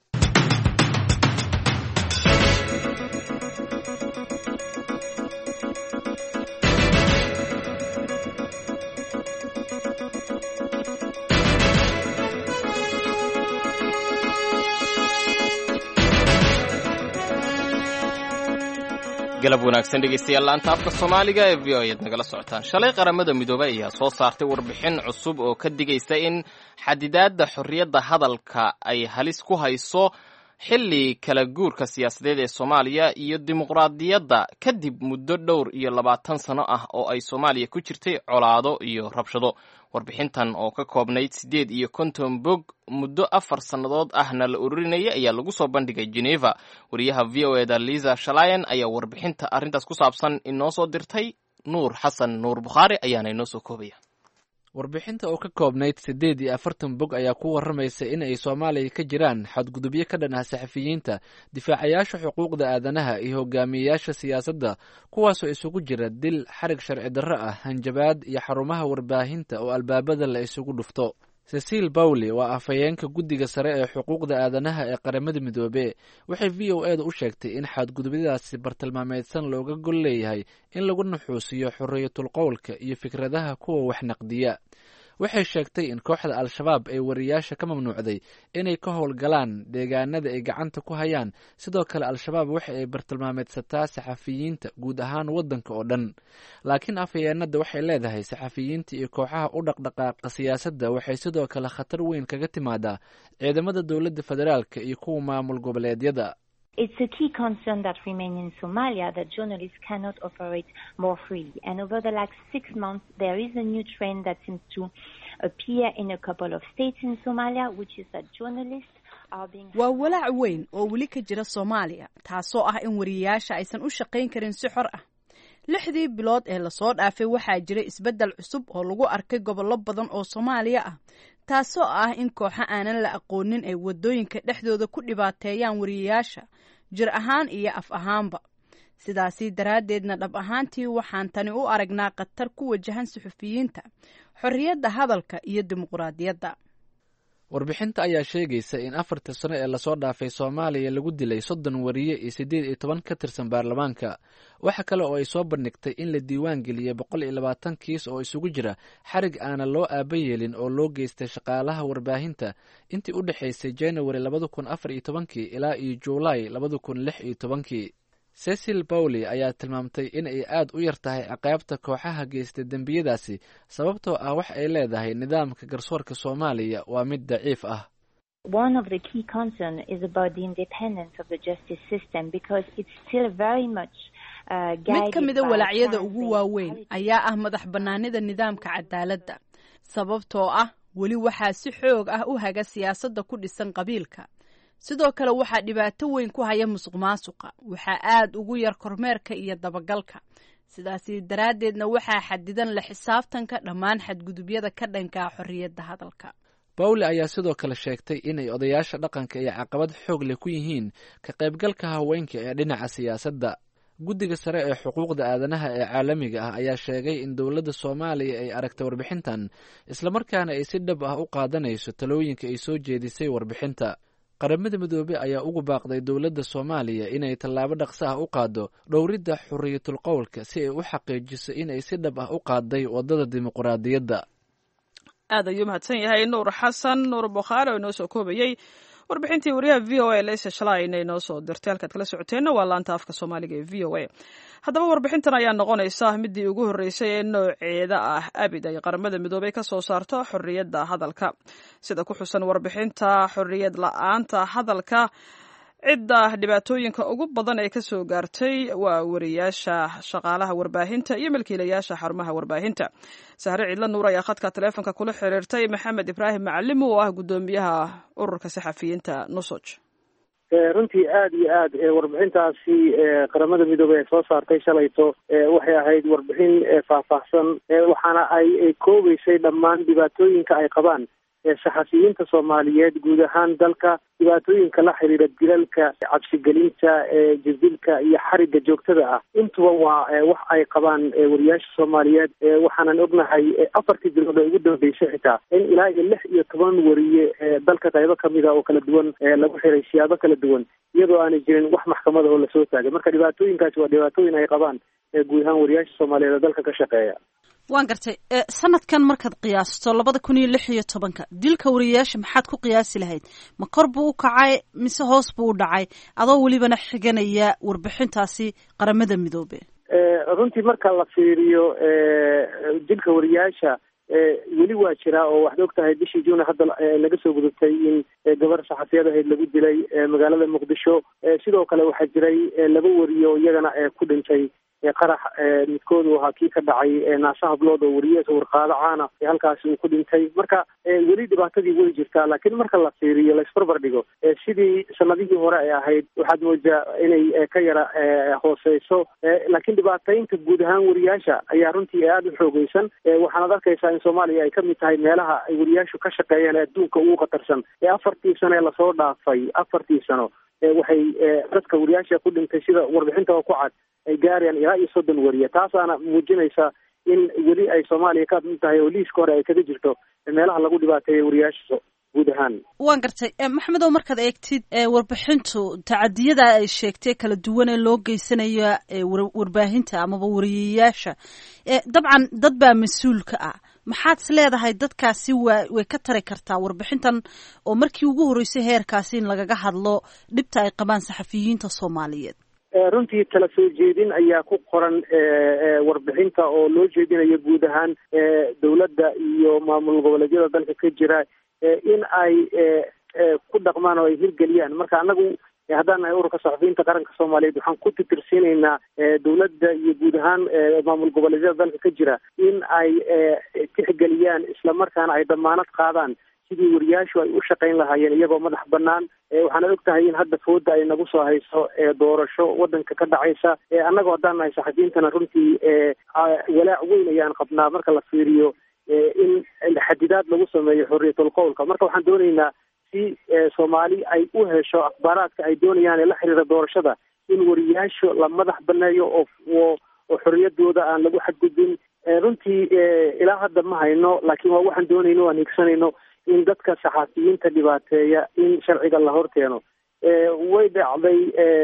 galab wanaagsan dhegeystayaal laanta afka Soomaaliga ee V O A nagala socotaan shalay qaramada midoobay ayaa soo saartay warbixin cusub oo ka digaysa in xadidaadda xorriyadda hadalka ay halis ku hayso xilli kala guurka siyaasadeed ee Soomaaliya iyo dimuqraadiyadda kadib muddo dhowr iyo labaatan sano ah oo ay Soomaaliya ku jirtay colaado iyo rabshado. warbixintan oo ka koobnayd sideed iyo konton bog muddo afar sannadood ahna la ururinaya ayaa lagu soo bandhigay Geneva. wariyaha V O A da Lisa Shalayan ayaa warbixinta arrintaas ku saabsan inoo soo dirtay. Nuur Xasan Nuur Bukhaari ayaana inoo soo koobaya. warbixinta oo ka koobnayd siddeed iyo afartan bog ayaa ku warramaysa in ay Soomaaliya ka jiraan xadgudubyo ka dhan ah saxafiyiinta, difaacayaasha xuquuqda aadanaha iyo hogaamiyayaasha siyaasadda, kuwaasoo isugu jira dil, xarig sharci darro ah, hanjabaad iyo xarumaha warbaahinta oo albaabada la isugu dhufto. Cecile Bowley waa afhayeenka guddiga sare ee xuquuqda aadanaha ee qaramada midoobe waxay V O A da u sheegtay in xadgudubyadaasi bartilmaameedsan looga gol leeyahay in lagu nuxuusiyo xorriyatul qowlka iyo fikradaha kuwa wax naqdiya. waxay sheegtay in kooxda Al-Shabaab ay wariyaasha ka mamnuucday inay ka howlgalaan deegaanada ay gacanta ku hayaan. sidoo kale Al-Shabaab waxa ay bartilmaameedsataa saxafiyiinta guud ahaan waddanka oo dhan. laakiin afhayeenada waxay leedahay saxafiyiinta iyo kooxaha u dhaqdhaqaaqa siyaasadda waxay sidoo kale khatar weyn kaga timaadaa ciidamada dowladda federaalka iyo kuwa maamul goboleedyada. It's a key concern that remains in Somalia that journalists cannot operate more freely. And over the last six months, there is a new trend that seems to appear in a couple of states in Somalia, which is that journalists are being... waa walaac weyn oo weli ka jira Soomaaliya, taasoo ah in wariyaasha aysan u shaqayn karin si xor ah. lixdii bilood ee lasoo dhaafay waxaa jira isbeddel cusub oo lagu arkay gobollo badan oo Soomaaliya ah, taasoo ah in kooxo aanan la aqoonin ay wadooyinka dhexdooda ku dhibaateeyaan wariyaasha jir ahaan iyo af ahaanba. sidaasi daraaddeedna dhab ahaantii waxaan tani u aragnaa khatar ku wajahan suxufiyiinta, xorriyadda hadalka iyo dimuqraadiyadda. warbixinta ayaa sheegaysa in afartii sano ee lasoo dhaafay Soomaaliya lagu dilay soddon wariye iyo siddeed iyo toban ka tirsan baarlamaanka. waxa kale oo ay soo bandhigtay in la diiwaan geliyay boqol iyo labaatan kiis oo isugu jira xarig aanan loo aaba yeelin oo loo geystay shaqaalaha warbaahinta intii u dhexaysay January labada kun afar iyo tobankii ilaa iyo July labada kun lix iyo tobankii. Cecile Bowley ayaa tilmaamtay in ay aad u yar tahay ciqaabta kooxaha geystay dembiyadaasi sababtoo ah wax ay leedahay nidaamka garsoorka Soomaaliya waa mid daciif ah. One of the key concerns is about the independence of the justice system because it's still very much uh, mid ka mid ah walaacyada ugu waaweyn ayaa ah madax bannaanida nidaamka cadaaladda sababtoo ah weli waxaa si xoog ah u haga siyaasadda ku dhisan qabiilka. sidoo kale waxaa dhibaato weyn ku haya musuq maasuqa, waxaa aad ugu yar kormeerka iyo dabagalka. sidaasi daraaddeedna waxaa xadidan la xisaabtanka dhammaan xadgudubyada ka dhanka xorriyadda hadalka. bawle ayaa sidoo kale sheegtay inay odayaasha dhaqanka iyo caqabad xoog leh ku yihiin ka qaybgalka haweenka ee dhinaca siyaasadda. guddiga sare ee xuquuqda aadanaha ee caalamiga ah ayaa sheegay in dowladda soomaaliya ay aragtay warbixintan, islamarkaana ay si dhab ah u qaadanayso talooyinka ay soo jeedisay warbixinta. qaramada midoobey ayaa ugu baaqday dowladda soomaaliya inay tallaabo dhaqso ah u qaado dhowridda xorriyatul qowlka si ay u xaqiijiso inay si dhab ah u qaaday waddada dimuqraadiyadda. aad ayuu mahadsan yahay nuur xasan nuur bukhaari oo inoo soo koobayey warbixintii wariyaha v o a leysa shalay inay noo soo dirtay. halkaad kala socoteenna waa laanta afka soomaaliga ee v o a. haddaba warbixintan ayaa noqonaysa midii ugu horreysay ee nooceeda ah abid ay qaramada midoobey ka soo saarto xorriyadda hadalka. sida ku xusan warbixinta xorriyad la-aanta hadalka, cidda dhibaatooyinka ugu badan ee kasoo gaartay waa wariyaasha, shaqaalaha warbaahinta iyo milkiilayaasha xarumaha warbaahinta. sahre ciidla nuur ayaa khadka taleefonka kula xiriirtay maxamed ibraahim macalim oo ah guddoomiyaha ururka saxafiyiinta nusoj. runtii aad iyo aad warbixintaasi qaramada midoobey ay soo saartay shalayto waxay ahayd warbixin faahfaahsan, waxaana ay koobeysay dhammaan dhibaatooyinka ay qabaan saxafiyiinta soomaaliyeed guud ahaan dalka, dhibaatooyinka la xiriira dilalka, cabsigelinta, jadilka iyo xarigga joogtada ah. intuba waa wax ay qabaan wariyaasha soomaaliyeed. waxaanan ognahay afartii bilood ee ugu dambeysay xitaa in ilaa iyo lix iyo toban wariye dalka qaybo kamida oo kala duwan lagu xiray siyaabo kala duwan, iyadoo aanay jirin wax maxkamada oo lasoo taagay. marka dhibaatooyinkaasi waa dhibaatooyin ay qabaan guud ahaan wariyaasha soomaaliyeed oo dalka ka shaqeeya. waan gartay. sanadkan markaad qiyaasto labada kun iyo lix iyo tobanka dilka wariyayaasha maxaad ku qiyaasi lahayd? ma kor buu u kacay mise hoos buu u dhacay, adoo welibana xiganaya warbixintaasi qaramada midoobe? runtii marka la fiiriyo dilka wariyayaasha weli waa jiraa oo waxaad og tahay bishii juune hadda laga soo gudubtay in gabar saxafiyad ahayd lagu dilay magaalada muqdisho. sidoo kale waxaa jiray laba wariye oo iyagana ku dhintay qarax midkoodu ahaa kii ka dhacay naasa hablood oo wariye warqaado caana halkaasi uu ku dhintay. marka weli dhibaatadii way jirtaa, laakiin marka la fiiriyo laisbarbar dhigo sidii sanadihii hore ay ahayd waxaad moodaa inay ka yara hooseyso. laakiin dhibaataynta guud ahaan wariyaasha ayaa runtii aada u xoogeysan. waxaanad arkaysaa in soomaaliya ay kamid tahay meelaha ay wariyaashu ka shaqeeyaan adduunka ugu khatarsan. afartii sano ee lasoo dhaafay afartii sano waxay dadka wariyaasha ku dhintay sida warbixinta oo ku cad ay gaarayaan ilaa iyo soddon wariye. taasaana muujinaysa in weli ay soomaaliya ka mid tahay oo liiska hore ay kaga jirto meelaha lagu dhibaateeyay wariyaasha guud ahaan. waan gartay. maxamed oo markaad eegtid warbixintu tacadiyada ay sheegtay kala duwan ee loo geysanayo warbaahinta amaba wariyayaasha, dabcan dad baa mas-uulka ah. maxaad is leedahay dadkaasi waa way ka tari kartaa warbixintan oo markii ugu horreysay heerkaasi in lagaga hadlo dhibta ay qabaan saxafiyiinta soomaaliyeed? runtii tala soo jeedin ayaa ku qoran warbixinta oo loo jeedinayo guud ahaan dowladda iyo maamul goboleedyada dalka ka jira in ay ku dhaqmaan oo ay hirgeliyaan. marka anagu haddaan nahay ururka saxafiyiinta qaranka soomaaliyeed waxaan ku titirsiinaynaa dowladda iyo guud ahaan maamul goboleedyada dalka ka jira in ay tixgeliyaan islamarkaana ay damaanad qaadaan sidii wariyaashu ay u shaqayn lahaayeen iyagoo madax banaan. waxaana og tahay in hadda fooda ay nagu soo hayso doorasho wadanka ka dhacaysa. annagoo haddaan nahay saxafiyiintana runtii walaac weyn ayaan qabnaa marka la fiiriyo in xadidaad lagu sameeyo xorriyatul qowlka. marka waxaan doonaynaa si soomaali ay u hesho akhbaaraadka ay doonayaan ee la xiriira doorashada in wariyaashu la madax baneeyo oo oo xorriyadooda aan lagu xadgudbin. runtii ilaa hadda ma hayno, laakiin waa waxaan doonayno o aan higsanayno in dadka saxaafiyiinta dhibaateeya in sharciga la horkeeno. way dhacday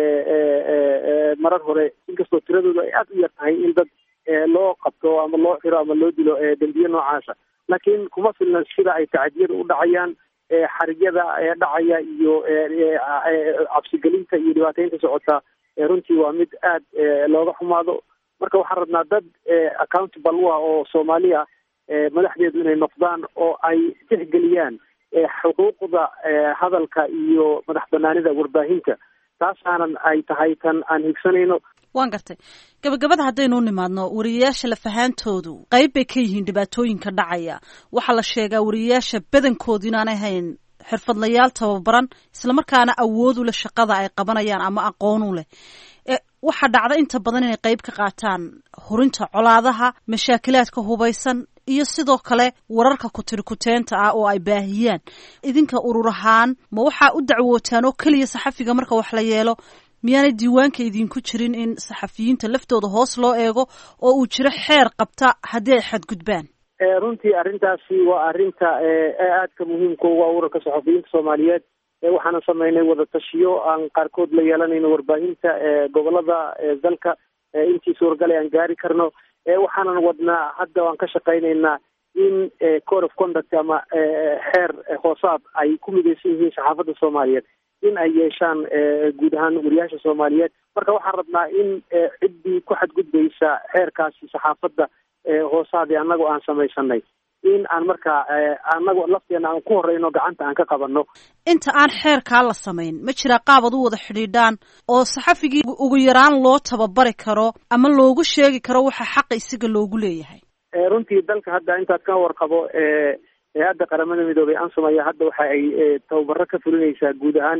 marar hore, inkastoo tiradooda ay aada u yar tahay in dad loo qabto ama loo xiro ama loo dilo dembiye noocaasa, laakiin kuma filna sida ay tacadiyada u dhacayaan, xarigyada dhacaya iyo cabsigelinta iyo dhibaateynta socota. runtii waa mid aad looga xumaado. marka waxaan rabnaa dad accountable u ah oo soomaali ah madaxdeedu inay noqdaan oo ay tixgeliyaan xuquuqda hadalka iyo madax banaanida warbaahinta. taasaanan ay tahay tan aan higsanayno. waan gartay gabagabada haddaynu nimaadno wariyayaasha lafahaantoodu qayb bay ka yihiin dhibaatooyinka dhacaya waxaa la sheegaa wariyayaasha badankoodu inaanay hayn xirfadlayaal tababaran islamarkaana awood u leh shaqada ay qabanayaan ama aqoon u leh waxaa dhacda inta badan inay qayb ka qaataan hurinta colaadaha mashaakilaadka hubaysan iyo sidoo kale wararka kutirikuteenta ah oo ay baahiyaan idinka urur ahaan ma waxaa u dacwootaan oo keliya saxafiga marka wax la yeelo miyaanay diiwaanka idinku jirin in saxafiyiinta laftooda hoos loo eego oo uu jiro xeer qabta haddii ay xadgudbaan runtii arrintaasi waa arrinta aadka muhiimka uga ururka saxafiyiinta soomaaliyeed waxaana sameynay wadatashiyo aan qaarkood la yeelanayno warbaahinta gobolada dalka intii suuragala aan gaari karno waxaanan wadnaa hadda waan ka shaqaynaynaa in code of conduct ama xeer hoosaad ay ku midaysan yihiin saxaafadda soomaaliyeed in ay yeeshaan guud ahaan wariyaasha soomaaliyeed marka waxaan rabnaa in ciddii ku xadgudbaysa xeerkaasi saxaafadda hoosaadii annagu aan samaysanay in aan markaa annagu lafteena aan ku horeyno gacanta aan ka qabanno inta aan xeerkaa la samayn ma jiraa qaab ad u wada xidhiidhaan oo saxafigii ugu yaraan loo tababari karo ama loogu sheegi karo waxa xaqa isaga loogu leeyahay runtii dalka hadda intaad ka warqabo hay-adda qaramada midoobay ansom ayaa hadda waxa ay tababaro ka fulinaysaa guud ahaan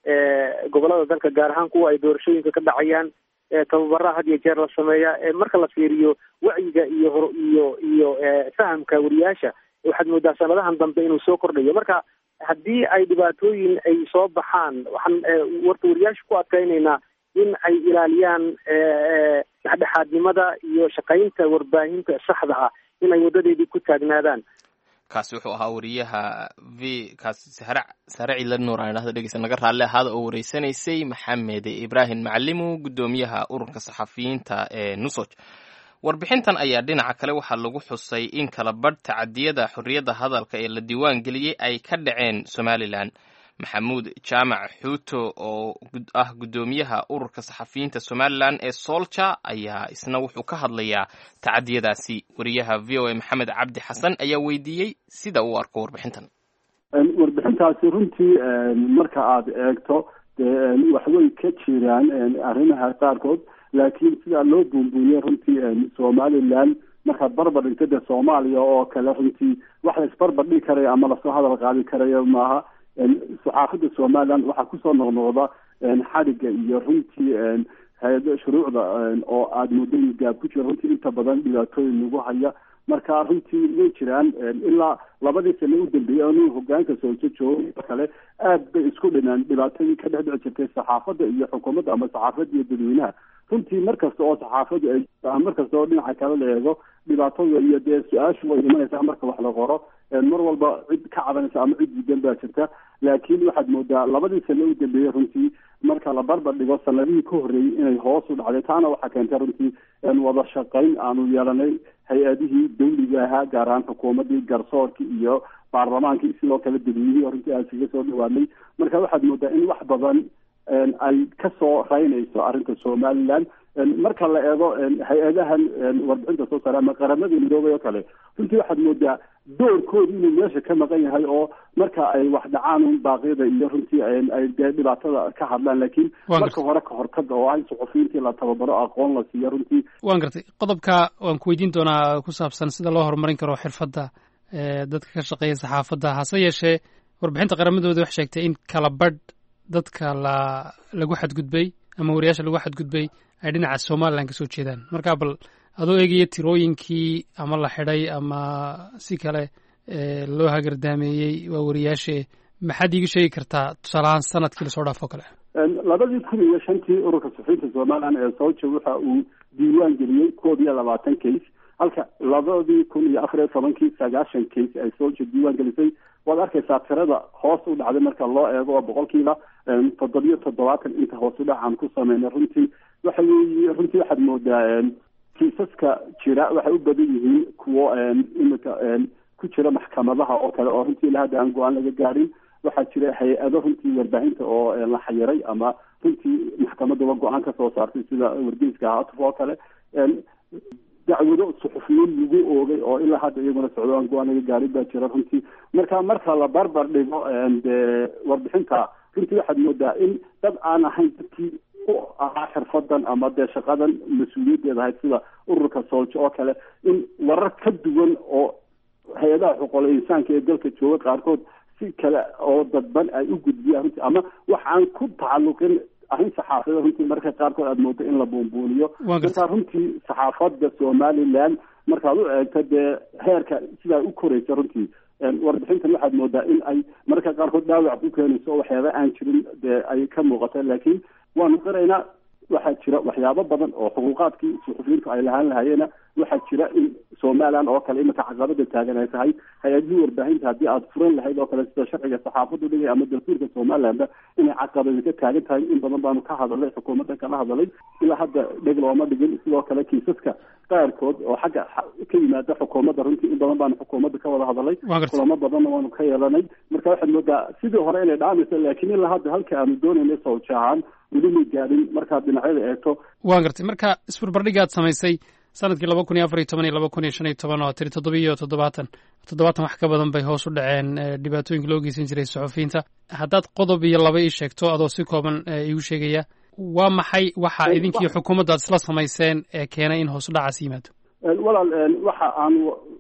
gobolada dalka gaar ahaan kuwa ay doorashooyinka ka dhacayaan tababaraha had iyo jeer la sameeya marka la fiiriyo wacyiga iyo hor iyo iyo fahamka wariyaasha waxaad moodaa sanadahan dambe inuu soo kordhayo marka haddii ay dhibaatooyin ay soo baxaan waxaan warta wariyaasha ku adkaynaynaa in ay ilaaliyaan dhexdhexaadnimada iyo shaqaynta warbaahinta saxda ah in ay wadadeedii ku taagnaadaan kaasi wuxuu ahaa wariyaha v kaasi sahre sahre ciidla nuur aan idhahdo dhegeysta naga raalli ahaada oo wareysanaysay maxamed ibraahim macalimu guddoomiyaha ururka saxafiyiinta ee nusoj warbixintan ayaa dhinaca kale waxaa lagu xusay in kala badh tacadiyada xorriyadda hadalka ee la diiwaan geliyey ay ka dhaceen somalilan maxamuud jaamac xuuto oo ah guddoomiyaha ururka saxafiyiinta somalilan ee solja ayaa isna wuxuu ka hadlayaa tacadiyadaasi wariyaha v o a maxamed cabdi xasan ayaa weydiiyey sida uu arko warbixintan warbixintaasi runtii marka aad eegto waxway ka jiraan arrimaha qaarkood laakiin sidaa loo buunbuuniyey runtii somalilan markaad barbar dhigto de soomaaliya oo kale runtii wax la isbarbar dhigi karaya ama lasoo hadal qaadi karayo maaha saxaafadda somaliland waxaa kusoo noqnoqda xadhigga iyo runtii hay-ada shuruucda oo aada muddo gaab ku jira runtii inta badan dhibaatooyin nagu haya marka runtii way jiraan ilaa labadii sano u dambeeyey anu hogaanka sooso joogo kale aad bay isku dhinaan dhibaatadii ka dhex dhici jirtay saxaafadda iyo xukuumadda ama saxaafadda iyo dadweynaha runtii markasta oo saxaafaddu ay markasta oo dhinaca kale la eego dhibaatada iyo dee su-aashu way imanaysaa marka wax la qoro mar walba cid ka cabanaysa ama cid diidan baa jirta laakiin waxaad moodaa labadii sano u dambeeyey runtii marka la barbar dhigo sanadihii ka horreeyey inay hoos u dhacday taana waxaa keentay runtii wada shaqayn aanu yeelanay hay-adihii dawliga ahaa gaar ahaan xukuumaddii garsoorkii iyo baarlamaankii sidoo kale dadweynihii runtii aan kaga soo dhawaanay marka waxaad moodaa in wax badan ay kasoo raynayso arrinta somaliland marka la eego hay-adahan warbixinta soo saara ama qaramada midoobay oo kale runtii waxaad moodaa doorkooda inuu meesha ka maqan yahay oo marka ay wax dhacaan un baaqyada iyo runtii ay dee dhibaatada ka hadlaan laakiin marka hore ka hortaga oo ah suxufiyiintii la tababaro aqoon la siiyo runtii waan gartay qodobka waan ku weydiin doonaa ku saabsan sida loo horumarin karo xirfadda dadka ka shaqeeya saxaafadda hase yeeshee warbixinta qaramadooda wax sheegtay in kala badh dadka la lagu xadgudbay ama wariyaasha lagu xadgudbay ay dhinaca somalilan kasoo jeedaan marka bal adoo eegaya tirooyinkii ama la xidhay ama si kale loo hagardaameeyey waa wariyaashe maxaad iiga sheegi kartaa tusaalahaan sanadkii lasoo dhaafo kale labadii kun iyo shantii ururka suxufiyiinta somalilan ee soja waxa uu diiwaan geliyey koob iyo labaatan case halka labadii kun iyo afar iyo tobankii sagaashan case ay soja diiwaan gelisay waad arkaysaa tirada hoos u dhacday marka loo eego oo boqolkiiba toddobiyo toddobaatan inta hoos u dhacan ku sameynay runtii waxa weeye runtii waxaad moodaa kiisaska jira waxay u badan yihiin kuwo imika ku jira maxkamadaha oo kale oo runtii ilaa hadda aan go-aan laga gaarin waxaa jira hay-ado runtii warbaahinta oo la xayiray ama runtii maxkamaduba go-aan kasoo saartay sida wargeyska haatuf oo kale dacwado suxufiyiin lagu oogay oo ilaa hadda iyaguna socdo aan go-aan laga gaarin baa jira runtii marka marka la barbar dhigo de warbixinta runtii waxaad moodaa in dad aan ahayn dadkii u ahaa xirfadan ama dee shaqadan mas-uuliyaddeeda ahayd sida ururka sooljo oo kale in warar ka duwan oo hay-adaha xuquuqul insaanka ee dalka jooga qaarkood si kale oo dadban ay u gudbiyaan runtii ama wax aan ku tacalluqin arrin saxaafada runtii marka qaarkood aada moodo in la buunbuuniyo markaa runtii saxaafadda somaliland markaad u eegto dee heerka sidaa u koraysa runtii warbixintan waxaad moodaa in ay marka qaarkood dhaawac ku keenayso oo waxyaaba aan jirin dee ay ka muuqata laakiin waanu qiraynaa waxaa jira waxyaabo badan oo xuquuqaadkii suxufiyiintu ay lahaan lahayeena waxaa jira in somaliland oo kale iminka caqabada taagan ay tahay hay-adihii warbaahinta haddii aada furan lahayd oo kale sida sharciga saxaafadu dhigay ama dastuurka somalilandba inay caqabada ka taagan tahay in badan baanu ka hadalay xukuumadda kala hadalay ilaa hadda dheg looma dhigin sidoo kale kiisaska qaarkood oo xagga ka yimaada xukuumadda runtii in badan baanu xukuumadda ka wada hadalay kulamo badanna waanu ka yeelanay marka waxaad moodaa sidii hore inay dhaamayso laakiin ilaa hadda halka aanu doonayna sawja ahaan weli may gaadhin markaad dhinacyada eegto waan gartay marka isbarbardhigaad samaysay sanadkii laba kun iyo afar iyo toban iyo laba kun iyo shan iyo toban oo tiri toddobiyo toddobaatan toddobaatan wax ka badan bay hoos u dhaceen dhibaatooyinka loo geysan jiray suxufiyiinta haddaad qodob iyo laba ii sheegto adoo si kooban iigu sheegaya waa maxay waxa idinkii xukuumadda aad isla samayseen ee keenay in hoos u dhacaas yimaado walaal waxa aanu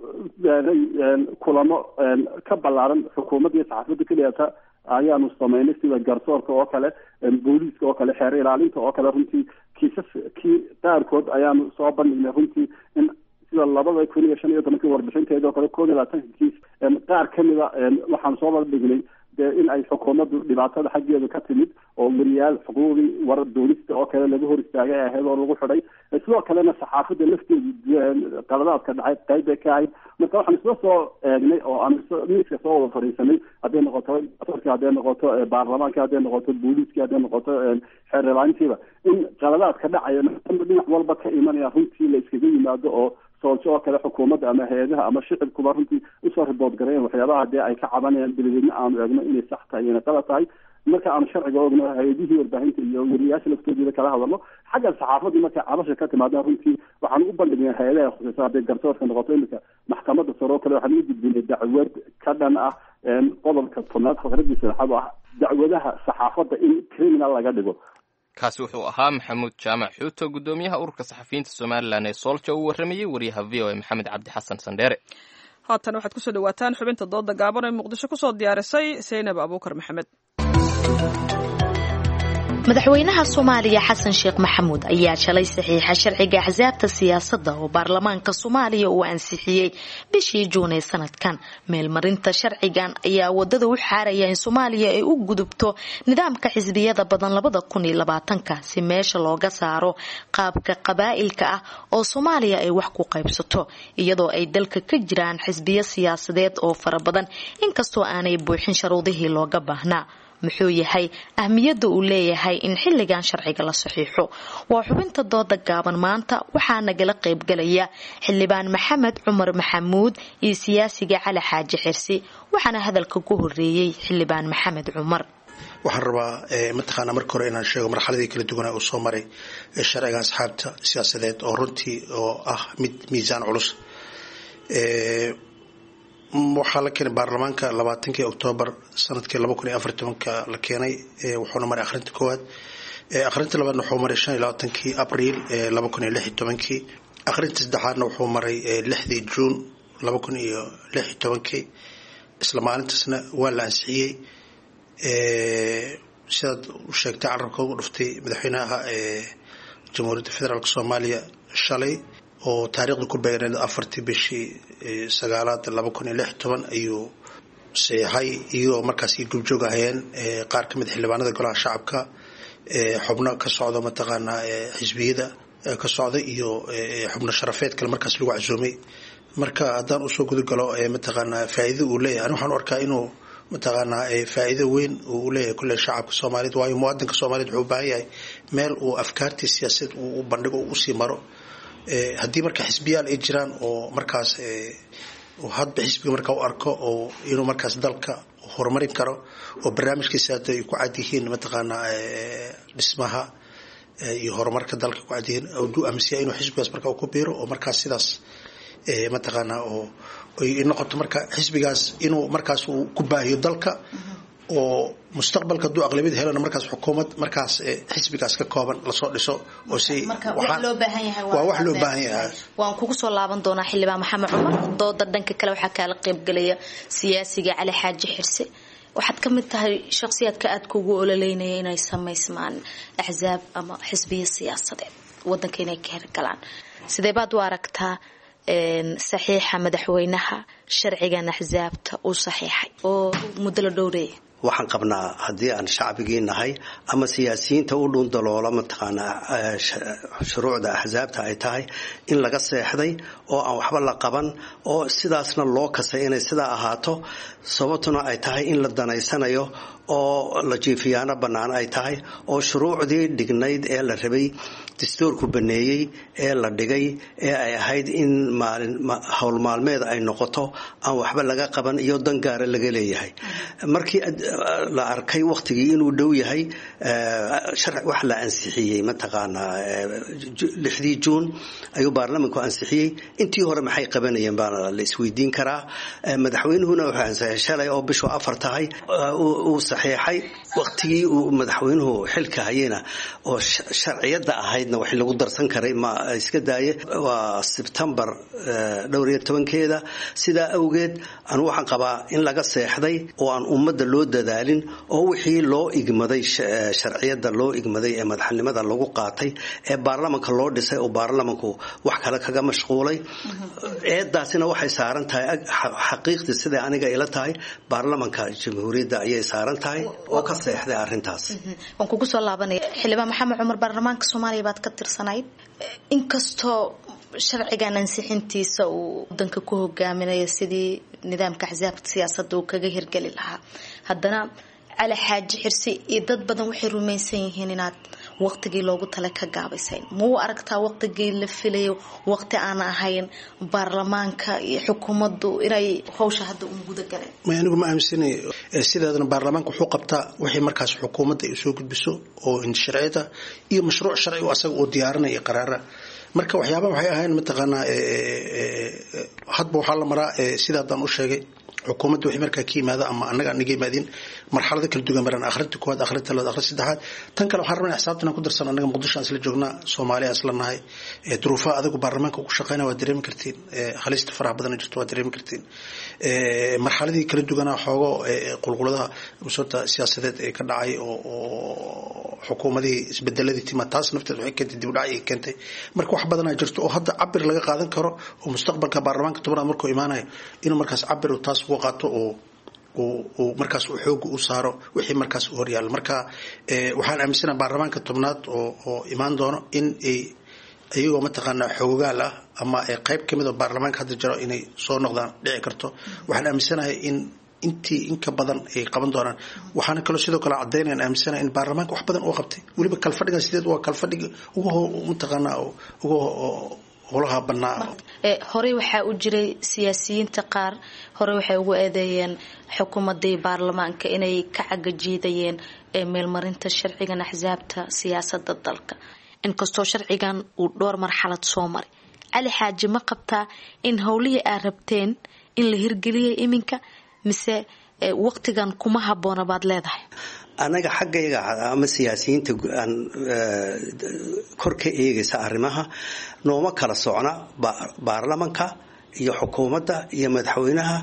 kulamo ka ballaaran xukuumadda iyo saxaafadda keliyata ayaanu samaynay sida garsoorka oo kale booliiska oo kale xeer ilaalinta oo kale runtii kiisaskii qaarkood ayaanu soo bandhignay runtii in sida labada kun iyo shan iyo tobankii warbixinteeda oo kale koob iyo labaatanka kiis qaar kamida waxaanu soo bandhignay dee in ay xukuumaddu dhibaatada xaggeeda ka timid oo weriyaal xuquuqdii war doonista oo kale laga hor istaagay ahayd oo lagu xidhay sidoo kalena saxaafadda lafteedu qaladaadka dhacay qayb bay ka ahayd marka waxaan isla soo eegnay oo aan miiska soo wada fadhiisanay hadday noqoto atorki hadday noqoto baarlamaanka hadday noqoto booliiski hadday noqoto xeer ilaalintiiba in qaladaadka dhacaya dhinac walba ka imanaya runtii la iskaga yimaado oo sooljo oo kale xukuumadda ama hay-adaha ama shicibkuba runtii usoo ribood gareyn waxyaabaha dee ay ka cabanayaan deligeedna aanu eegno inay sax tahay inay qalad tahay marka aanu sharciga ogno hay-adihii warbaahinta iyo weriyaasha laftoodida kala hadalno xagga saxaafadii markay cabasha ka timaadaan runtii waxaanu u bandhignay hay-adaha khuseysa hadday garsoorka noqoto iminka maxkamadda sare oo kale waxaanu u gudbinay dacwad ka dhan ah qodobka tobnaad faqradii saddexaad oo ah dacwadaha saxaafadda in criminal laga dhigo kaasi wuxuu ahaa maxamuud jaamac xuuto guddoomiyaha ururka saxafiyiinta somalilan ee soolja uu warramayey wariyaha v o a maxamed cabdi xasan sandheere haatan waxaad kusoo dhawaataan xubinta dooda gaaban ee muqdisho kusoo diyaarisay saynab abuukar maxamed madaxweynaha soomaaliya xasan sheekh maxamuud ayaa shalay saxiixa sharciga axsaabta siyaasadda oo baarlamaanka soomaaliya uu ansixiyey bishii juun ee sanadkan meelmarinta sharcigan ayaa wadada u xaaraya in soomaaliya ay u gudubto nidaamka xisbiyada badan labada kun iyo labaatanka si meesha looga saaro qaabka qabaa'ilka ah oo soomaaliya ay wax ku qaybsato iyadoo ay dalka ka jiraan xisbiyo siyaasadeed oo fara badan inkastoo aanay buuxin sharuudihii looga baahnaa muxuu yahay ahmiyadda uu leeyahay in xilligan sharciga la saxiixo waa xubinta dooda gaaban maanta waxaa nagala qaybgalaya xildhibaan maxamed cumar maxamuud iyo siyaasiga cali xaaji xirsi waxaana hadalka ku horeeyey xildhibaan maxamed cumar waxaan rabaa mataqaanaa marka hore inaan sheego marxaladii kala duwanaa uu soo maray sharciga asxaabta siyaasadeed oo runtii oo ah mid miisaan culus waxaa la keenay baarlamaanka labaatankii oktoobar sanadkii laba kun iyo afar tobanka la keenay wuxuuna maray akhrinta koowaad akhrinta labaadna wuxuu maray shan iyo labaatankii abriil laba kun iyo lix iyo tobankii akhrinta saddexaadna wuxuu maray lixdii juun laba kun iyo lix iyo tobankii isla maalintaasna waa la ansixiyey sidaad u sheegtay carabka ugu dhuftay madaxweynaha jamhuuriyadda federaalk soomaaliya shalay oo taariikhda ku beegneed afartii bishii sagaalaad laba kun iyo lix toban ayuu saxay iyagoo markaas gubjoog ahayeen qaar ka mid xildhibaanada golaha shacabka xubno ka socda mataqaanaa xisbiyada ka socda iyo xubno sharafeed kale markaas lagu casuumay marka haddaan usoo gudagalo mataqaanaa faa'iido uu leeyahay ani waxaan u arkaa inuu mataqaanaa faa'iido weyn uu leeyahay kulle shacabka soomaaliyeed waayo muwaadinka soomaaliyeed wuxuu u baahan yahay meel uu afkaartii siyaasadeed uu u bandhigo uu usii maro haddii marka xisbiyaal ay jiraan oo markaas hadba xisbiga markaa u arko oo inuu markaas dalka horumarin karo oo barnaamijkiisa ay ku cad yihiin mataqaanaa dhismaha iyo horumarka dalka ku cad yihiin du amsiya inuu xisbigaas markaa ku biiro oo markaas sidaas mataqaanaa oo ay noqoto marka xisbigaas inuu markaas uu ku baahiyo dalka oo mustaqbalka hadduu aqlabiyad helana markaas xukuumad markaas xisbigaas ka kooban lasoo dhiso oo si waa wax loo baahan yahay waa wax loo baahan yahay waan kugu soo laaban doonaa xildhibaan maxamed cumar dooda dhanka kale waxaa kala qayb galaya siyaasiga Cali Xaaji Xirse waxaad ka mid tahay shakhsiyaadka aad kugu ololeynaya inay sameysmaan axzaab ama xisbiyo siyaasadeed wadanka inay ka hirgalaan sidee baad u aragtaa saxiixa madaxweynaha sharcigan axzaabta uu saxiixay oo muddo la dhowreeyay waxaan qabnaa haddii aan shacbigii nahay ama siyaasiyiinta u dhun daloola mataqaanaa shuruucda axsaabta ay tahay in laga seexday oo aan waxba la qaban oo sidaasna loo kasay inay sidaa ahaato sababtuna ay tahay in la danaysanayo oo la jiifiyaano bannaan ay tahay oo shuruucdii dhignayd ee la rabay dastuurku baneeyey ee la dhigay ee ay ahayd in maalin howl maalmeed ay noqoto aan waxba laga qaban iyo dan gaara laga leeyahay markii la arkay waqtigii inuu dhow yahay sharci wax la ansixiyey mataqaanaa lixdii juun ayuu baarlamaanku ansixiyey intii hore maxay qabanayeen baa la isweydiin karaa madaxweynuhuna wuxuu ansixiyay shalay oo bishu afar tahay uu saxiixay waqtigii uu madaxweynuhu xilka hayena oo sharciyada ahaydna wax lagu darsan karay ma iska daaye waa September dhowr iyo tobankeeda sida awgeed aan waxaan qabaa in laga seexday oo aan ummadda loo dadaalin oo wixii loo igmaday sharciyada loo igmaday ee madaxnimada lagu qaatay ee baarlamaanka loo dhisay oo baarlamaanku wax kale kaga mashquulay eedaasina waxay saaran tahay xaqiiqdii sida aniga ila tahay baarlamaanka jamhuuriyadda ayay saaran tahay oo ka seexday arintaas waan kugu soo laabanay xildhibaan maxamed cumar baarlamaanka Soomaaliya baad ka tirsanayd inkastoo sharcigan ansixintiisa uu wadanka ku hogaaminayo sidii nidaamka axsaabta siyaasadda uu kaga hirgali lahaa haddana Cali Xaaji Xirse iyo dad badan waxay rumaysan yihiin inaad waqtigii loogu tala ka gaabisayn muu aragtaa waqtigii la filayo waqti aan ahayn baarlamaanka iyo xukuumaddu inay hawsha hadda u guda galeen ma anigu ma aaminsanay sidaadana baarlamaanku wuxuu qabtaa wixii markaas xukuumadda ay soo gudbiso oo in sharciyada iyo mashruuc sharci asaga oo diyaarinaya qaraara marka waxyaabaha waxay ahayn mataqaanaa hadba waxaa la maraa sidaadaan u sheegay xukuumadda wixii markaa ka yimaada ama annaga aan naga yimaadin marxalada kala duwan maraan akhrinta koowaad akhrinta labaad akhrinta saddexaad tan kale waxaan rabnaa xisaabtan ku darsan annaga muqdisho aan isla joognaa Soomaaliya isla nahay duruufaha adigu baarlamaanka ku shaqeynaa waa dareemi kartiin halista faraha badan jirto waa dareemi kartiin marxaladii kala duwan xoogo qulquladaha musuqta siyaasadeed ee ka dhacay oo xukuumadii isbedeladii tima taas nafteed waxay keentay dib u dhac ay keentay marka wax badan ay jirto oo hadda cabir laga qaadan karo oo mustaqbalka baarlamaanka tobnaad markuu imaanayo inuu markaas cabir taas ugu qaato oo oo markaas uu xoog u saaro wixii markaas u horyaal marka waxaan aaminsanahay baarlamaanka tobnaad oo oo imaan doono in ay ayagoo mataqaanaa xoogaal ah ama ay qayb kamid ah baarlamaanka hadda jiro inay soo noqdaan dhici karto waxaan aaminsanahay in intii inka badan ay qaban doonaan waxaana kaloo sidoo kale cadeynayaan aaminsanahay in baarlamaanka wax badan uu qabtay waliba kalfadhiga sideed waa kalfadhiga ugu mataqaanaa ugu holaha banaa ee hore waxa u jiray siyaasiyiinta qaar hore waxay ugu eedeeyeen xukuumadda baarlamaanka inay ka cagajiidayeen ee meelmarinta sharcigan axsaabta siyaasadda dalka inkastoo sharcigan uu dhowr marxalad soo maray Cali Xaaji ma qabtaa in howlihii ay rabteen in la hirgeliyay iminka mise waqtigan kuma habboona baad leedahay anaga xaggayga ama siyaasiyiinta aan kor ka eegaysa arrimaha nooma kala socna baarlamaanka iyo xukuumadda iyo madaxweynaha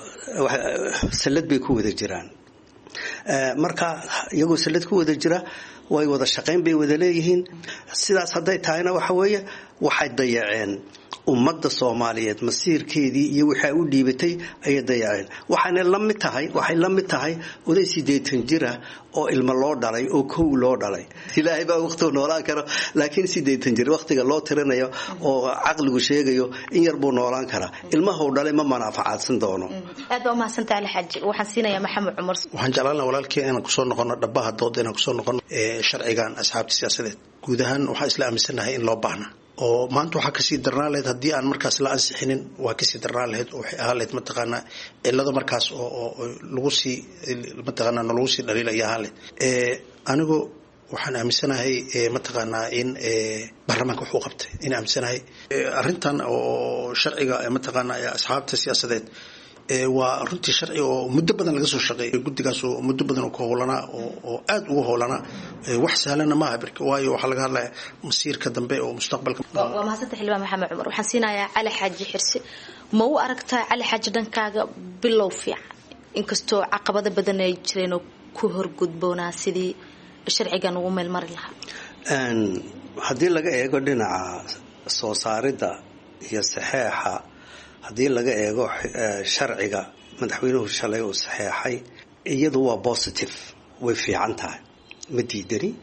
salad bay ku wada jiraan marka iyagoo salad ku wada jira way wada shaqayn bay wada leeyihiin sidaas hadday tahayna waxa weeye waxay dayaceen ummadda Soomaaliyeed masiirkeedii iyo waxa uu dhiibatay ay dayaceen waxaana la mid tahay waxay la mid tahay oday sideetan jira oo ilmo loo dhalay oo kow loo dhalay ilaahay baa waqti noolaan karo laakiin sideetan jir waqtiga loo tirinayo oo aqligu sheegayo in yar buu noolaan kara ilmaha uu dhalay ma manaafacaadsan doono aad u mahadsantahay Cali Xaaji waxaan siinayaa Maxamed Cumar waxaan jeclaan walaalkeen inaan ku soo noqono dhabaha dood inaan ku soo noqono ee sharcigan asxaabta siyaasadeed guud ahaan waxa isla aaminsanahay in loo baahna oo maanta waxa ka sii darnaan lahayd haddii aan markaas la ansixinin waa ka sii darnaan lahayd oo waxay ahaan lahayd mataqaanaa cillado markaas oo oo lagu sii mataqaanaa lagu sii dhaliilaya ahaan lahayd ee anigu waxaan aaminsanahay mataqaanaa in baarlamaanka wuxuu qabtay in aaminsanahay arrintan oo sharciga mataqaanaa asxaabta siyaasadeed waa runtii sharci oo muddo badan laga soo shaqeeyay guddigaas oo muddo badan oo ku howlanaa oo aad ugu howlanaa wax sahlana maaha birka waayo waxaa laga hadlaya masiirka dambe oo mustaqbalka. waa mahadsantahay xildhibaan maxamed cumar. waxaan siinayaa cali xaaji xirsi. ma u aragtaa cali xaaji dhankaaga bilow fiican inkastoo caqabado badan ay jireen oo ku horgudboonaa sidii sharcigan ugu meel mari lahaa? haddii laga eego dhinaca soo saaridda iyo saxeexa, haddii laga eego sharciga madaxweynuhu shalay uu saxeexay, iyadu waa positive, way fiican tahay, ma diidani.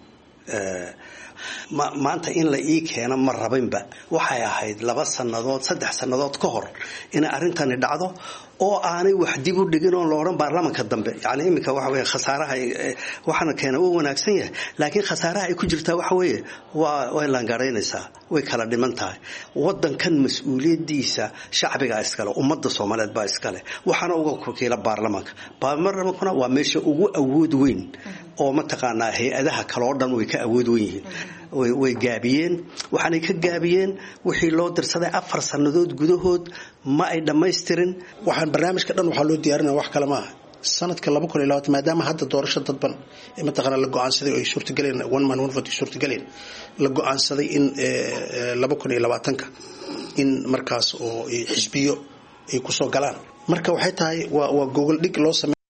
maanta in la ii keeno ma rabinba. waxay ahayd laba sannadood saddex sannadood ka hor inay arrintani dhacdo oo aanay wax dib u dhigin oo la odhan baarlamaanka dambe. yani iminka waxa weeye khasaaraha waxaana keena uu wanaagsan yahay, laakiin khasaaraha ay ku jirtaa waxa weeye waa way laangaraynaysaa, way kala dhiman tahay. wadankan mas-uuliyadiisa shacbiga iskale, ummadda Soomaaliyeed baa iskale, waxaana uga wakiila baarlamaanka. baarlamaankuna waa meesha ugu awood weyn oo mataqaanaa hay-adaha kale oo dhan way ka awood weyn yihiin. way gaabiyeen, waxaanay ka gaabiyeen wixii loo dirsaday afar sannadood gudahood ma ay dhammaystirin. waxaan barnaamijka dhan waxaa loo diyaarinaya wax kale maaha. sanadka laba kun iyo labaatan maadaama hadda doorasho dadban ee mataqaanaa la go-aansaday oo ay suurtageleen one man one vote ay suurtageleen la go-aansaday in laba kun iyo labaatanka in markaas oo xisbiyo ay kusoo galaan. marka waxay tahay waa waa gogol dhig loo sameeyo.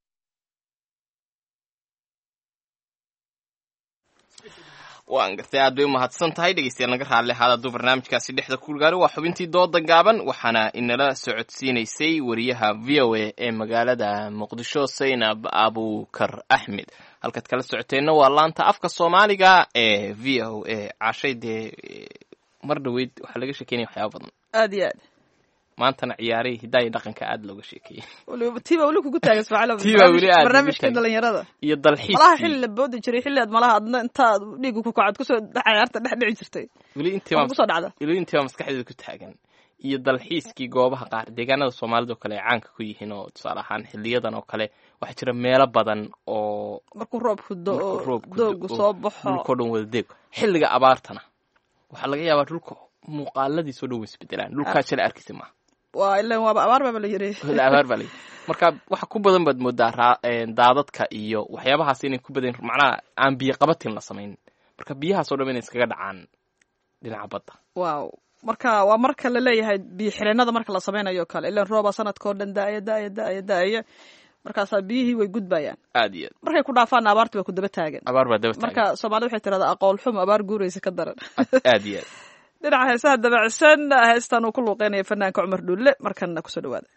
waan gartay, aad bay u mahadsan tahay dhegeystayaal. naga raalli ahaada hadduu barnaamijkaasi dhexda ku gaaro. waa xubintii dooda gaaban, waxaana inala socodsiinaysay wariyaha v o a ee magaalada muqdisho Saynab Abukar Axmed. halkaad kala socoteenna waa laanta afka Soomaaliga ee v o a. cashay dee mar dhaweyd waxaa laga sheekeynaya waxyaaba badan aad iyo aad. maantana ciyaarihii hidaaya dhaqanka aad looga sheekeeyey. tiiba weli kugu taagan Ismaaciil. tiiba weli aad barnaamijka dhalinyarada iyo dalxiis. malaha xilli la boodi jiray, xilli aad malaha adna intaad dhiigu ku kacad kusoo ciyaarta dhex dhici jirtay. weli intii kusoo dhacda. weli intii maskaxdeeda ku taagan. iyo dalxiiskii goobaha qaar deegaanada Soomaalida oo kale ay caanka ku yihiin oo tusaale ahaan xilliyadan oo kale waxaa jira meelo badan oo markuu roobku doo doogu soo baxo dhulka dhan wada deeg. xilliga abaartana waxaa laga yaabaa dhulka muuqaaladiisa oo dhan way isbedelaan. dhulkaa jala arkisa maaha. waa ilaa waaba abaar baa la yiri. wala abaar baa la yiri. marka waxa ku badan baad moodaa daadadka iyo waxyaabahaas inay ku badan macnaha aan biyo qabatin la sameyn. marka biyahaas oo dhan inay iskaga dhacaan dhinaca badda. waaw. marka waa marka la leeyahay biyo xireenada marka la sameynayo kale ilaa rooba sanadkoo dhan daaya daaya daaya daaya markaas biyihii way gudbayaan. aad iyo markay ku dhaafaan abaartu way ku daba taagan. abaar baa daba taagan. marka Soomaalidu waxay tiraahdaa aqool xumo abaar guuraysa ka daran. aad iyo aad. dhinaca heesaha dabacsan heestan uu ku luuqeynaya fanaanka Cumar Dhulle markana ku soo dhawaada.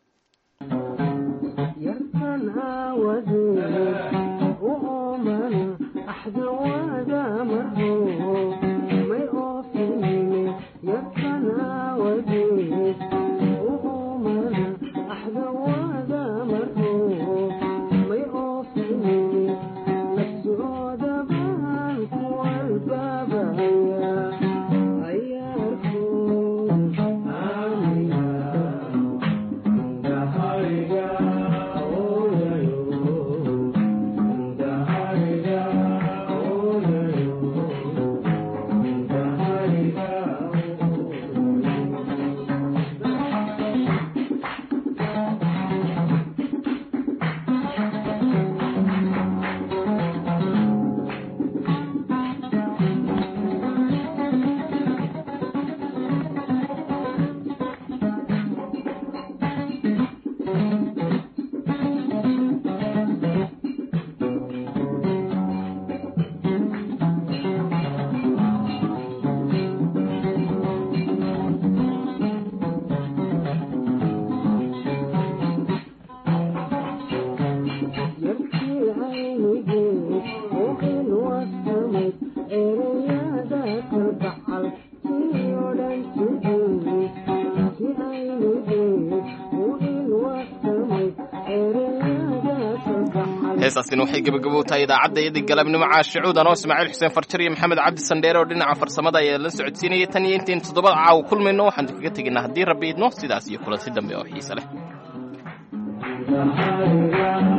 heestaasina waxay gabagabowtahay idaacadda galabnimo caashicuud anoo Ismaaciil Xuseen Farjar iyo Maxamed Cabdi Sandheere oo dhinaca farsamada ayaa la socodsiinayay tan iyo intiin toddobada caaw kulmayno waxaan kaga teginaa haddii Rabbi idno sidaas iyo kulanti dambe oo xiiso leh.